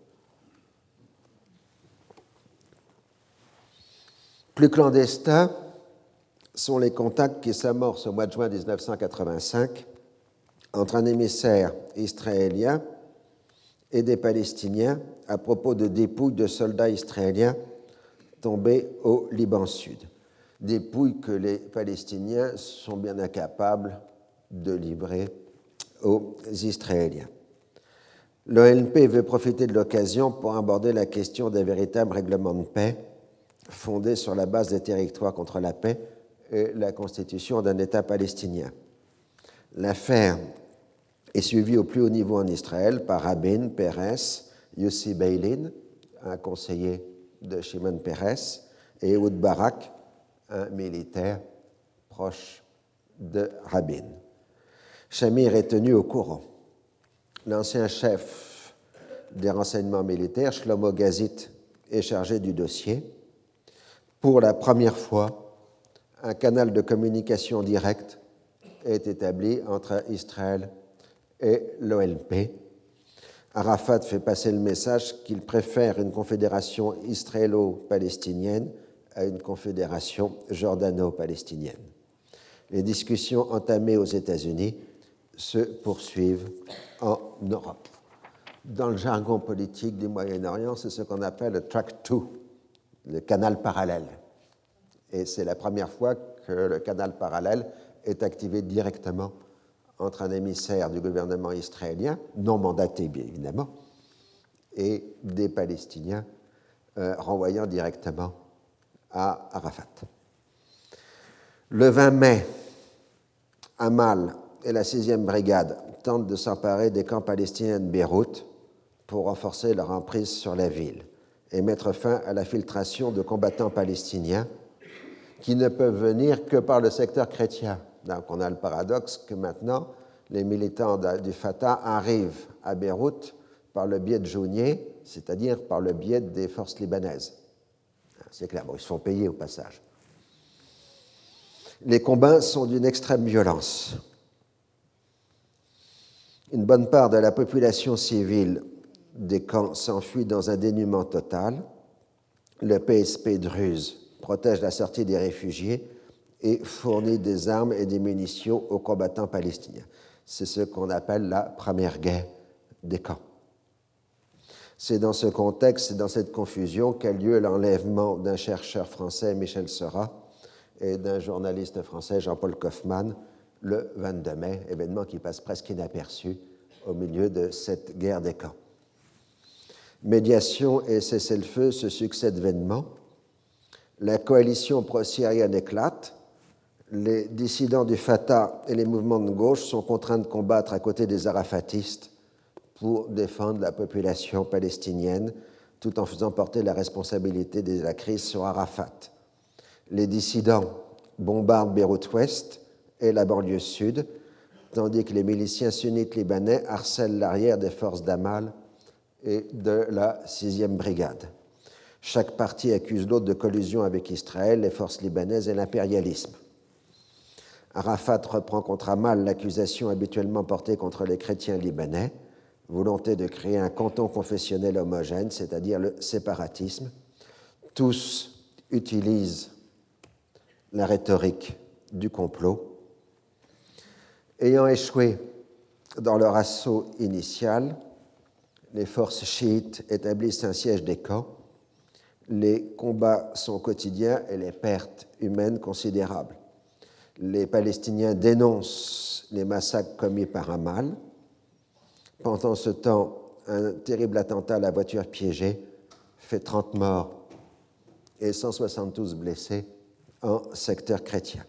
Plus clandestins sont les contacts qui s'amorcent au mois de juin mille neuf cent quatre-vingt-cinq entre un émissaire israélien et des Palestiniens à propos de dépouilles de soldats israéliens tombés au Liban Sud. Dépouilles que les Palestiniens sont bien incapables de livrer aux Israéliens. L'O L P veut profiter de l'occasion pour aborder la question d'un véritable règlement de paix fondé sur la base des territoires contre la paix et la constitution d'un État palestinien. L'affaire est suivie au plus haut niveau en Israël par Rabin, Peres, Yossi Beilin, un conseiller de Shimon Peres, et Ehud Barak, un militaire proche de Rabin. Shamir est tenu au courant. L'ancien chef des renseignements militaires, Shlomo Gazit, est chargé du dossier. Pour la première fois, un canal de communication direct est établi entre Israël et l'O L P. Arafat fait passer le message qu'il préfère une confédération israélo-palestinienne à une confédération jordano-palestinienne. Les discussions entamées aux États-Unis se poursuivent en Europe. Dans le jargon politique du Moyen-Orient, c'est ce qu'on appelle le track deux, le canal parallèle. Et c'est la première fois que le canal parallèle est activé directement entre un émissaire du gouvernement israélien, non mandaté bien évidemment, et des Palestiniens euh, renvoyant directement à Arafat. Le vingt mai, Amal et la sixième brigade tentent de s'emparer des camps palestiniens de Beyrouth pour renforcer leur emprise sur la ville et mettre fin à la filtration de combattants palestiniens qui ne peuvent venir que par le secteur chrétien. Donc on a le paradoxe que maintenant, les militants du Fatah arrivent à Beyrouth par le biais de Jounier, c'est-à-dire par le biais des forces libanaises. C'est clair, bon, ils se font payer au passage. Les combats sont d'une extrême violence. Une bonne part de la population civile des camps s'enfuit dans un dénuement total. Le P S P druze protège la sortie des réfugiés et fournit des armes et des munitions aux combattants palestiniens. C'est ce qu'on appelle la première guerre des camps. C'est dans ce contexte et dans cette confusion qu'a lieu l'enlèvement d'un chercheur français, Michel Seurat, et d'un journaliste français, Jean-Paul Kaufmann, le vingt-deux mai, événement qui passe presque inaperçu au milieu de cette guerre des camps. Médiation et cessez-le-feu se succèdent vainement. La coalition pro-syrienne éclate. Les dissidents du Fatah et les mouvements de gauche sont contraints de combattre à côté des arafatistes pour défendre la population palestinienne, tout en faisant porter la responsabilité de la crise sur Arafat. Les dissidents bombardent Beyrouth-Ouest et la banlieue sud, tandis que les miliciens sunnites libanais harcèlent l'arrière des forces d'Amal et de la sixième brigade. Chaque parti accuse l'autre de collusion avec Israël, les forces libanaises et l'impérialisme. Arafat reprend contre Amal l'accusation habituellement portée contre les chrétiens libanais, volonté de créer un canton confessionnel homogène, c'est-à-dire le séparatisme. Tous utilisent la rhétorique du complot. Ayant échoué dans leur assaut initial, les forces chiites établissent un siège des camps. Les combats sont quotidiens et les pertes humaines considérables. Les Palestiniens dénoncent les massacres commis par Amal. Pendant ce temps, un terrible attentat à la voiture piégée fait trente morts et cent soixante-douze blessés en secteur chrétien.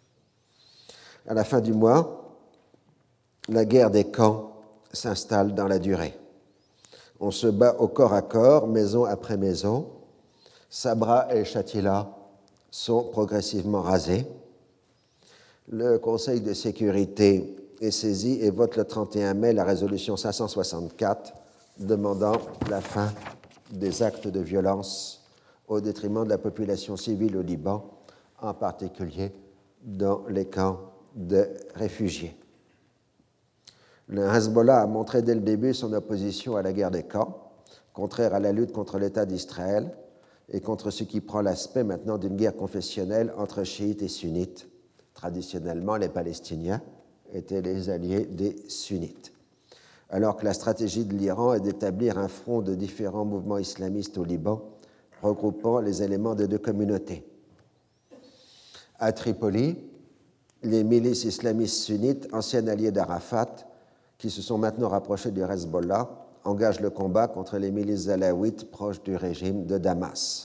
À la fin du mois, la guerre des camps s'installe dans la durée. On se bat au corps à corps, maison après maison. Sabra et Shatila sont progressivement rasés. Le Conseil de sécurité est saisi et vote le trente et un mai la résolution cinq cent soixante-quatre demandant la fin des actes de violence au détriment de la population civile au Liban, en particulier dans les camps de réfugiés. Le Hezbollah a montré dès le début son opposition à la guerre des camps, contraire à la lutte contre l'État d'Israël et contre ce qui prend l'aspect maintenant d'une guerre confessionnelle entre chiites et sunnites. Traditionnellement, les Palestiniens étaient les alliés des sunnites. Alors que la stratégie de l'Iran est d'établir un front de différents mouvements islamistes au Liban, regroupant les éléments des deux communautés. À Tripoli, les milices islamistes sunnites, anciennes alliées d'Arafat, qui se sont maintenant rapprochées du Hezbollah, engagent le combat contre les milices alaouites proches du régime de Damas.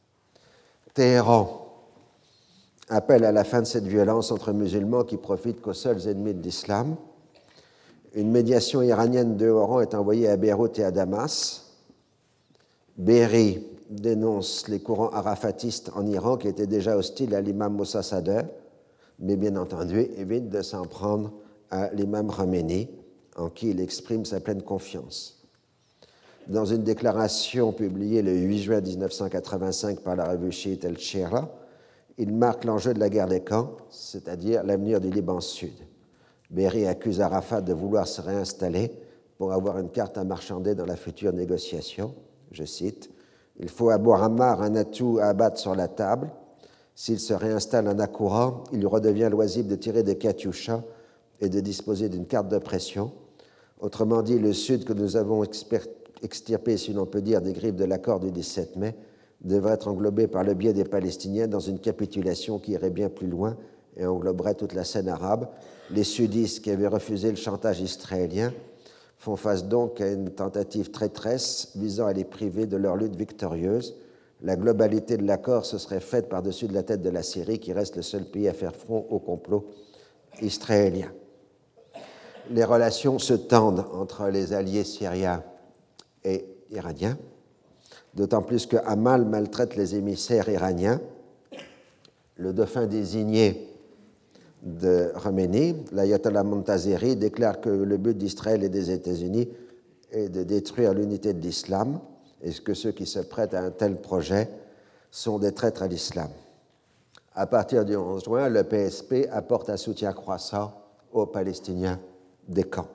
Téhéran appelle à la fin de cette violence entre musulmans qui profitent qu'aux seuls ennemis de l'islam. Une médiation iranienne de haut rang est envoyée à Beyrouth et à Damas. Berry dénonce les courants arafatistes en Iran qui étaient déjà hostiles à l'imam Moussa Sadr, mais bien entendu évite de s'en prendre à l'imam Khomeini, en qui il exprime sa pleine confiance. Dans une déclaration publiée le huit juin mille neuf cent quatre-vingt-cinq par la revue chiite El-Shira, il marque l'enjeu de la guerre des camps, c'est-à-dire l'avenir du Liban Sud. Berry accuse Arafat de vouloir se réinstaller pour avoir une carte à marchander dans la future négociation. Je cite, « Il faut à Abu Ammar un atout à abattre sur la table. S'il se réinstalle en accourant, il lui redevient loisible de tirer des katyushas et de disposer d'une carte de pression. Autrement dit, le Sud que nous avons extirpé, si l'on peut dire, des griffes de l'accord du dix-sept mai, devrait être englobé par le biais des Palestiniens dans une capitulation qui irait bien plus loin et engloberait toute la scène arabe. Les sudistes qui avaient refusé le chantage israélien font face donc à une tentative traîtresse visant à les priver de leur lutte victorieuse. La globalité de l'accord se serait faite par-dessus de la tête de la Syrie, qui reste le seul pays à faire front au complot israélien. Les relations se tendent entre les alliés syriens et iraniens, d'autant plus que Amal maltraite les émissaires iraniens. Le dauphin désigné de Khomeini, l'ayatollah Montazeri, déclare que le but d'Israël et des États-Unis est de détruire l'unité de l'islam et que ceux qui se prêtent à un tel projet sont des traîtres à l'islam. À partir du onze juin, le P S P apporte un soutien croissant aux Palestiniens des camps.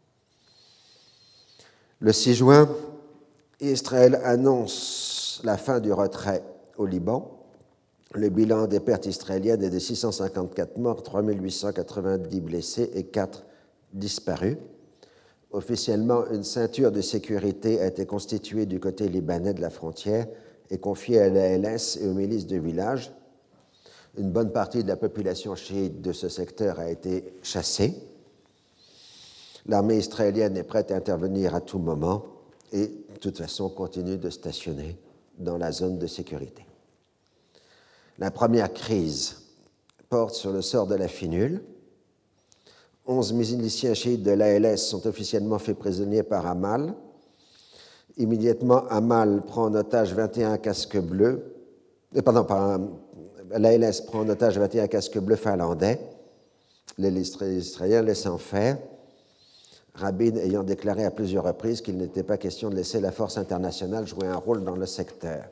Le six juin, Israël annonce la fin du retrait au Liban. Le bilan des pertes israéliennes est de six cent cinquante-quatre morts, trois mille huit cent quatre-vingt-dix blessés et quatre disparus. Officiellement, une ceinture de sécurité a été constituée du côté libanais de la frontière et confiée à l'A L S et aux milices de village. Une bonne partie de la population chiite de ce secteur a été chassée. L'armée israélienne est prête à intervenir à tout moment et, de toute façon, continue de stationner dans la zone de sécurité. La première crise porte sur le sort de la Finule. Onze miliciens chiites de l'A L S sont officiellement faits prisonniers par Amal. Immédiatement, Amal prend en otage vingt et un casques bleus. Euh, pardon, par l'A L S prend en otage vingt et un casques bleus finlandais. Les Israéliens laissant faire, Rabin ayant déclaré à plusieurs reprises qu'il n'était pas question de laisser la force internationale jouer un rôle dans le secteur.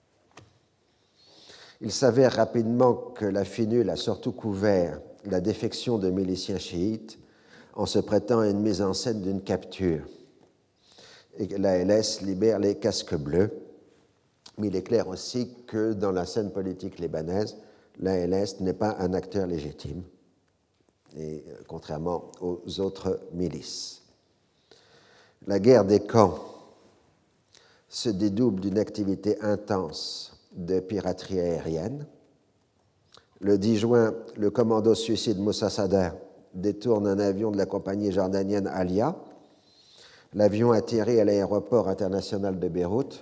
Il s'avère rapidement que la Finule a surtout couvert la défection de miliciens chiites en se prêtant à une mise en scène d'une capture. Et l'A L S libère les casques bleus, mais il est clair aussi que dans la scène politique libanaise, l'A L S n'est pas un acteur légitime, et, contrairement aux autres milices. La guerre des camps se dédouble d'une activité intense de piraterie aérienne. Le dix juin, le commando suicide Moussa Sadr détourne un avion de la compagnie jordanienne Alia. L'avion atterrit à l'aéroport international de Beyrouth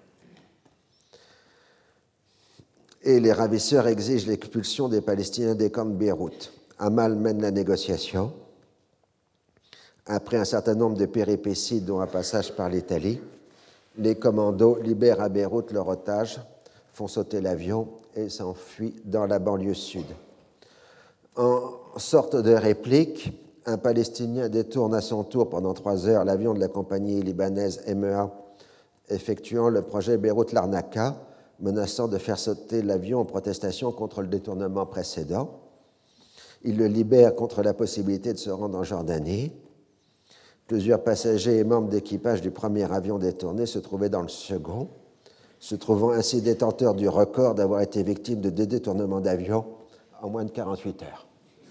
et les ravisseurs exigent l'expulsion des Palestiniens des camps de Beyrouth. Amal mène la négociation. Après un certain nombre de péripéties, dont un passage par l'Italie, les commandos libèrent à Beyrouth leur otage, font sauter l'avion et s'enfuient dans la banlieue sud. En sorte de réplique, un Palestinien détourne à son tour pendant trois heures l'avion de la compagnie libanaise M E A, effectuant le projet Beyrouth-Larnaca, menaçant de faire sauter l'avion en protestation contre le détournement précédent. Il le libère contre la possibilité de se rendre en Jordanie. Plusieurs passagers et membres d'équipage du premier avion détourné se trouvaient dans le second, se trouvant ainsi détenteurs du record d'avoir été victimes de deux détournements d'avion en moins de quarante-huit heures.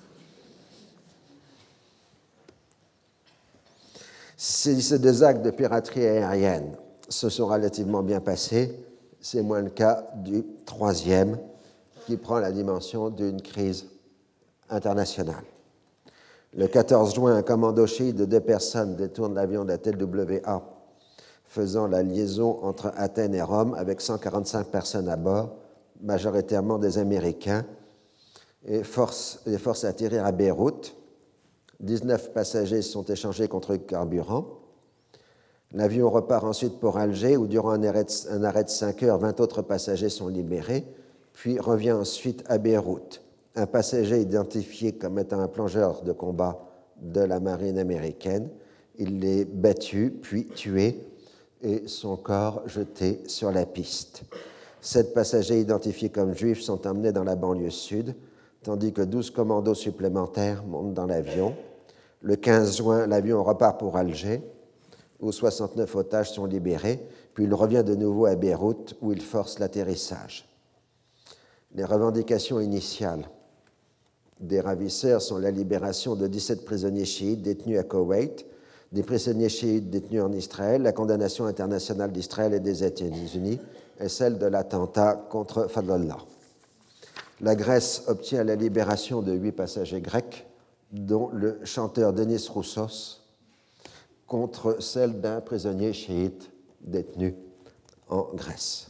Si ces deux actes de piraterie aérienne se sont relativement bien passés, c'est moins le cas du troisième, qui prend la dimension d'une crise internationale. Le quatorze juin, un commando chiite de deux personnes détourne l'avion de la T W A, faisant la liaison entre Athènes et Rome avec cent quarante-cinq personnes à bord, majoritairement des Américains, et force, les force à atterrir à Beyrouth. dix-neuf passagers sont échangés contre le carburant. L'avion repart ensuite pour Alger, où durant un arrêt, de, un arrêt de cinq heures, vingt autres passagers sont libérés, puis revient ensuite à Beyrouth. Un passager identifié comme étant un plongeur de combat de la marine américaine. Il est battu, puis tué, et son corps jeté sur la piste. Sept passagers identifiés comme juifs sont emmenés dans la banlieue sud, tandis que douze commandos supplémentaires montent dans l'avion. Le quinze juin, l'avion repart pour Alger, où soixante-neuf otages sont libérés, puis il revient de nouveau à Beyrouth, où il force l'atterrissage. Les revendications initiales des ravisseurs sont la libération de dix-sept prisonniers chiites détenus à Koweït, des prisonniers chiites détenus en Israël, la condamnation internationale d'Israël et des États-Unis et celle de l'attentat contre Fadlallah. La Grèce obtient la libération de huit passagers grecs, dont le chanteur Denis Roussos, contre celle d'un prisonnier chiite détenu en Grèce.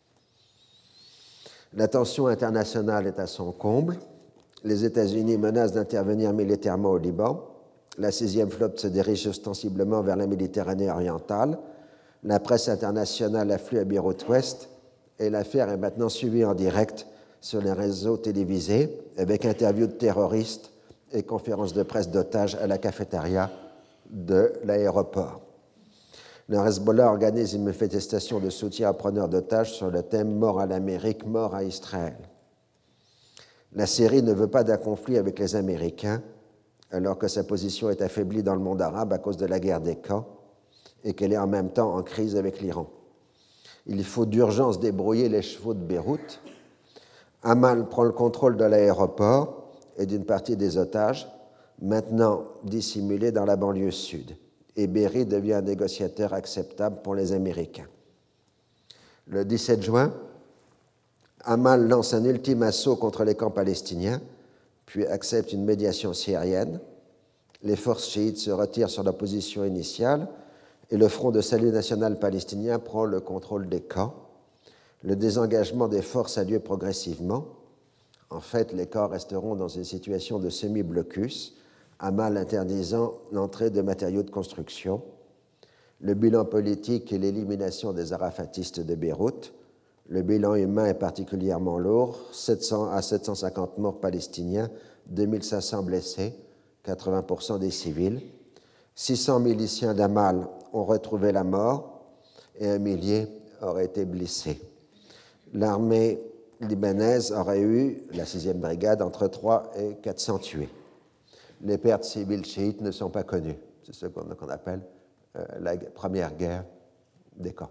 La tension internationale est à son comble. Les États-Unis menacent d'intervenir militairement au Liban. La sixième flotte se dirige ostensiblement vers la Méditerranée orientale. La presse internationale afflue à Beyrouth-Ouest et l'affaire est maintenant suivie en direct sur les réseaux télévisés avec interviews de terroristes et conférences de presse d'otages à la cafétéria de l'aéroport. Le Hezbollah organise une manifestation de soutien aux preneurs d'otages sur le thème « Mort à l'Amérique, mort à Israël ». La Syrie ne veut pas d'un conflit avec les Américains, alors que sa position est affaiblie dans le monde arabe à cause de la guerre des camps et qu'elle est en même temps en crise avec l'Iran. Il faut d'urgence débrouiller les chevaux de Beyrouth. Amal prend le contrôle de l'aéroport et d'une partie des otages, maintenant dissimulés dans la banlieue sud, et Berry devient un négociateur acceptable pour les Américains. Le dix-sept juin, Amal lance un ultime assaut contre les camps palestiniens, puis accepte une médiation syrienne. Les forces chiites se retirent sur la position initiale et le Front de salut national palestinien prend le contrôle des camps. Le désengagement des forces a lieu progressivement. En fait, les camps resteront dans une situation de semi-blocus, Amal interdisant l'entrée de matériaux de construction. Le bilan politique est l'élimination des arafatistes de Beyrouth. Le bilan humain est particulièrement lourd, sept cents à sept cent cinquante morts palestiniens, deux mille cinq cents blessés, quatre-vingts pour cent des civils. six cents miliciens d'Amal ont retrouvé la mort et un millier auraient été blessés. L'armée libanaise aurait eu, la sixième brigade, entre trois et quatre cents tués. Les pertes civiles chiites ne sont pas connues. C'est ce qu'on qu'on appelle euh, la première guerre des camps.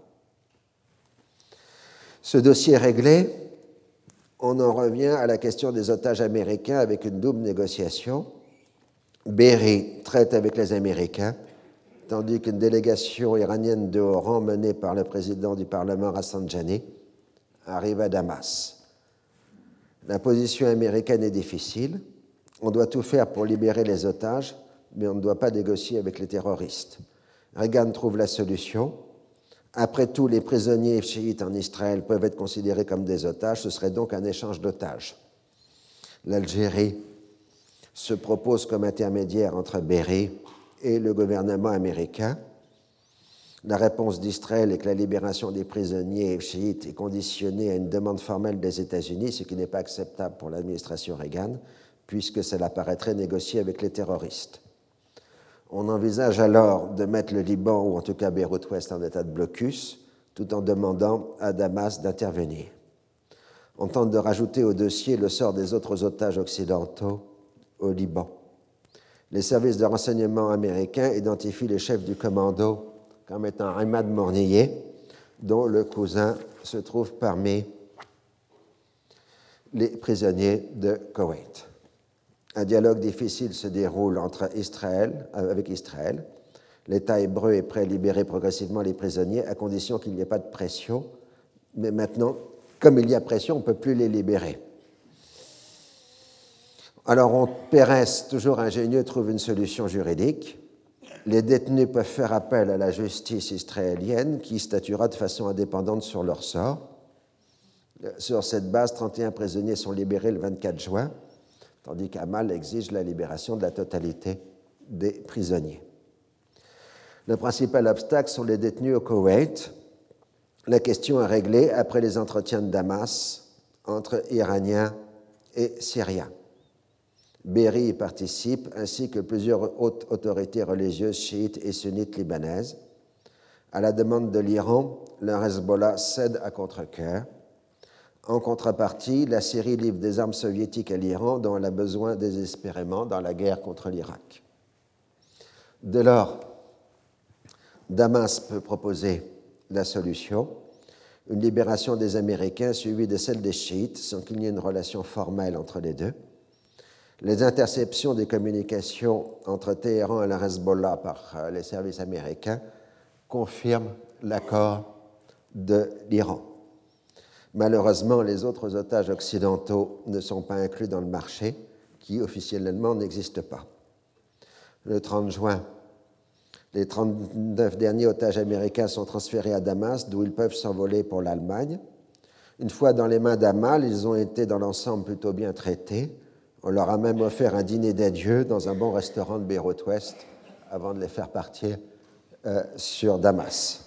Ce dossier réglé, on en revient à la question des otages américains avec une double négociation. Berry traite avec les Américains, tandis qu'une délégation iranienne de haut rang menée par le président du Parlement Rafsanjani arrive à Damas. La position américaine est difficile. On doit tout faire pour libérer les otages, mais on ne doit pas négocier avec les terroristes. Reagan trouve la solution. Après tout, les prisonniers chiites en Israël peuvent être considérés comme des otages, ce serait donc un échange d'otages. L'Algérie se propose comme intermédiaire entre Berry et le gouvernement américain. La réponse d'Israël est que la libération des prisonniers chiites est conditionnée à une demande formelle des États-Unis, ce qui n'est pas acceptable pour l'administration Reagan, puisque cela paraîtrait négocier avec les terroristes. On envisage alors de mettre le Liban, ou en tout cas Beyrouth-Ouest, en état de blocus, tout en demandant à Damas d'intervenir. On tente de rajouter au dossier le sort des autres otages occidentaux au Liban. Les services de renseignement américains identifient le chef du commando comme étant Ahmad Mornier, dont le cousin se trouve parmi les prisonniers de Koweït. Un dialogue difficile se déroule entre Israël, avec Israël. L'État hébreu est prêt à libérer progressivement les prisonniers à condition qu'il n'y ait pas de pression. Mais maintenant, comme il y a pression, on ne peut plus les libérer. Alors, on, Pérez, toujours ingénieux, trouve une solution juridique. Les détenus peuvent faire appel à la justice israélienne qui statuera de façon indépendante sur leur sort. Sur cette base, trente et un prisonniers sont libérés le vingt-quatre juin, tandis qu'Amal exige la libération de la totalité des prisonniers. Le principal obstacle sont les détenus au Koweït. La question est réglée après les entretiens de Damas entre Iraniens et Syriens. Berry y participe, ainsi que plusieurs hautes autorités religieuses chiites et sunnites libanaises. À la demande de l'Iran, le Hezbollah cède à contre-cœur. En contrepartie, la Syrie livre des armes soviétiques à l'Iran dont elle a besoin désespérément dans la guerre contre l'Irak. Dès lors, Damas peut proposer la solution, une libération des Américains suivie de celle des chiites sans qu'il n'y ait une relation formelle entre les deux. Les interceptions des communications entre Téhéran et le Hezbollah par les services américains confirment l'accord de l'Iran. Malheureusement, les autres otages occidentaux ne sont pas inclus dans le marché, qui officiellement n'existe pas. Le trente juin, les trente-neuf derniers otages américains sont transférés à Damas, d'où ils peuvent s'envoler pour l'Allemagne. Une fois dans les mains d'Amal, ils ont été dans l'ensemble plutôt bien traités. On leur a même offert un dîner d'adieu dans un bon restaurant de Beyrouth-Ouest avant de les faire partir euh, sur Damas.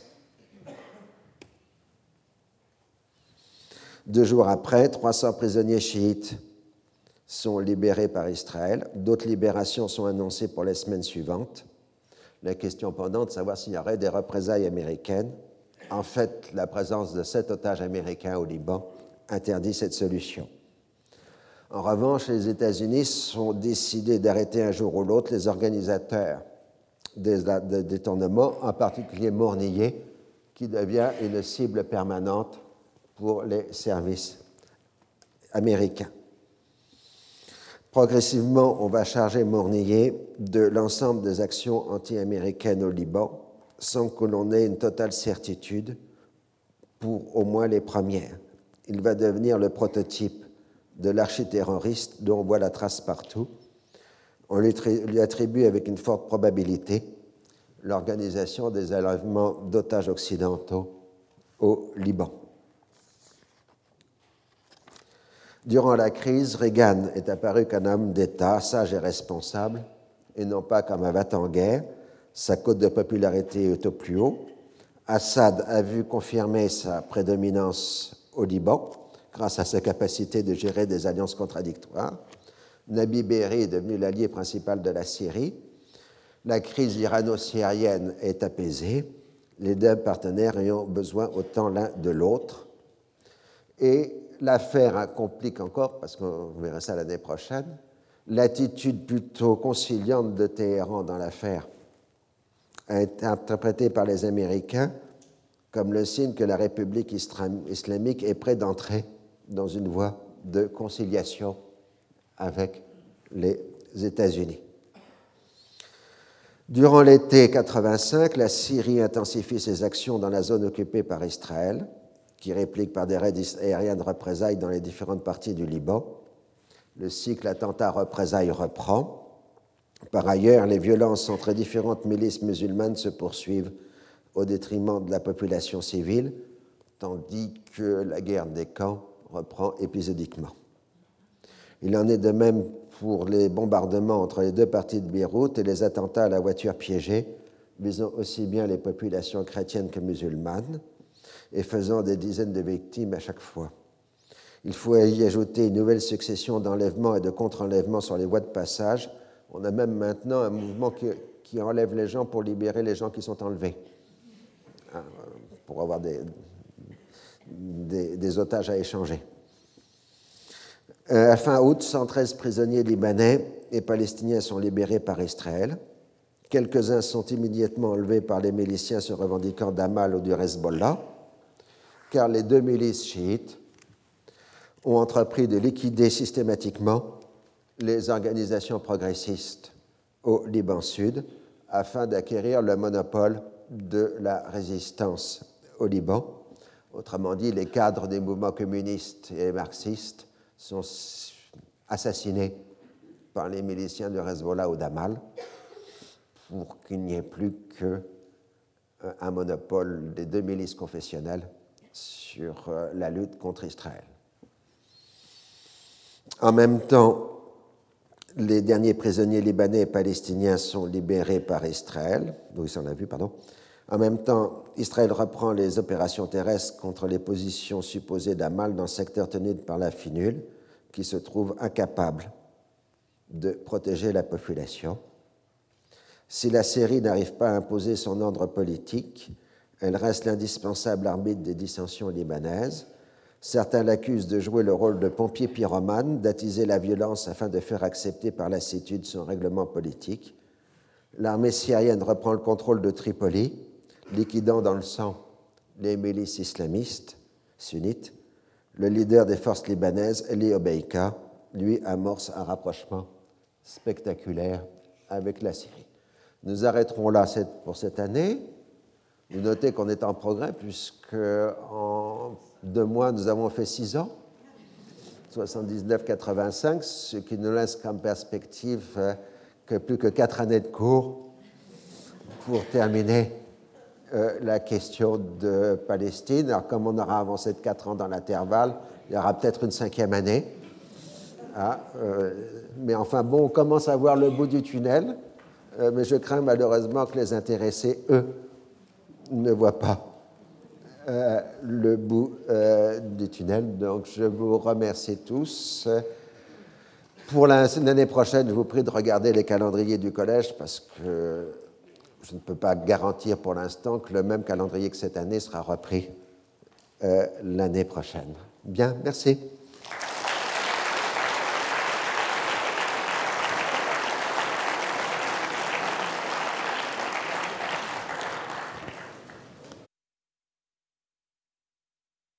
Deux jours après, trois cents prisonniers chiites sont libérés par Israël. D'autres libérations sont annoncées pour les semaines suivantes. La question pendante de savoir s'il y aurait des représailles américaines. En fait, la présence de sept otages américains au Liban interdit cette solution. En revanche, les États-Unis sont décidés d'arrêter un jour ou l'autre les organisateurs des détournements, en particulier Mornier, qui devient une cible permanente pour les services américains. Progressivement, on va charger Mornier de l'ensemble des actions anti-américaines au Liban, sans que l'on ait une totale certitude pour au moins les premières. il va devenir le prototype de l'architerroriste dont on voit la trace partout. On lui, lui attribue avec une forte probabilité l'organisation des enlèvements d'otages occidentaux au Liban. Durant la crise, Reagan est apparu comme un homme d'État sage et responsable, et non pas comme un va-t-en-guerre. Sa cote de popularité est au plus haut. Assad a vu confirmer sa prédominance au Liban grâce à sa capacité de gérer des alliances contradictoires. Nabi Berri est devenu l'allié principal de la Syrie. La crise irano-syrienne est apaisée. Les deux partenaires ayant besoin autant l'un de l'autre. Et l'affaire complique encore, parce qu'on verra ça l'année prochaine, l'attitude plutôt conciliante de Téhéran dans l'affaire a été interprétée par les Américains comme le signe que la République islamique est prête d'entrer dans une voie de conciliation avec les États-Unis. Durant l'été quatre-vingt-cinq, la Syrie intensifie ses actions dans la zone occupée par Israël, qui réplique par des raids aériens de représailles dans les différentes parties du Liban. Le cycle attentat-représailles reprend. Par ailleurs, les violences entre différentes milices musulmanes se poursuivent au détriment de la population civile, tandis que la guerre des camps reprend épisodiquement. Il en est de même pour les bombardements entre les deux parties de Beyrouth et les attentats à la voiture piégée, visant aussi bien les populations chrétiennes que musulmanes et faisant des dizaines de victimes à chaque fois. Il faut y ajouter une nouvelle succession d'enlèvements et de contre-enlèvements sur les voies de passage. On a même maintenant un mouvement qui, qui enlève les gens pour libérer les gens qui sont enlevés, pour avoir des, des, des otages à échanger. À fin août, cent treize prisonniers libanais et palestiniens sont libérés par Israël. Quelques-uns sont immédiatement enlevés par les miliciens se revendiquant d'Amal ou du Hezbollah, car les deux milices chiites ont entrepris de liquider systématiquement les organisations progressistes au Liban Sud afin d'acquérir le monopole de la résistance au Liban. Autrement dit, les cadres des mouvements communistes et marxistes sont assassinés par les miliciens de Hezbollah ou d'Amal pour qu'il n'y ait plus qu'un monopole des deux milices confessionnelles sur la lutte contre Israël. En même temps, les derniers prisonniers libanais et palestiniens sont libérés par Israël. Oui, ça on l'a vu, pardon. En même temps, Israël reprend les opérations terrestres contre les positions supposées d'Amal dans le secteur tenu par la Finule, qui se trouve incapable de protéger la population. Si la Syrie n'arrive pas à imposer son ordre politique, elle reste l'indispensable arbitre des dissensions libanaises. Certains l'accusent de jouer le rôle de pompier pyromane, d'attiser la violence afin de faire accepter par lassitude son règlement politique. L'armée syrienne reprend le contrôle de Tripoli, liquidant dans le sang les milices islamistes sunnites. Le leader des forces libanaises, Eli Obeika, lui amorce un rapprochement spectaculaire avec la Syrie. Nous arrêterons là pour cette année. Vous notez qu'on est en progrès puisque en deux mois, nous avons fait six ans, soixante-dix-neuf quatre-vingt-cinq, ce qui nous laisse comme perspective que plus que quatre années de cours pour terminer euh, la question de Palestine. Alors, comme on aura avancé de quatre ans dans l'intervalle, il y aura peut-être une cinquième année. Ah, euh, mais enfin, bon, on commence à voir le bout du tunnel, euh, mais je crains malheureusement que les intéressés, eux, ne voient pas euh, le bout euh, du tunnel. Donc, je vous remercie tous. Pour l'année prochaine, je vous prie de regarder les calendriers du collège parce que je ne peux pas garantir pour l'instant que le même calendrier que cette année sera repris euh, l'année prochaine. Bien, merci.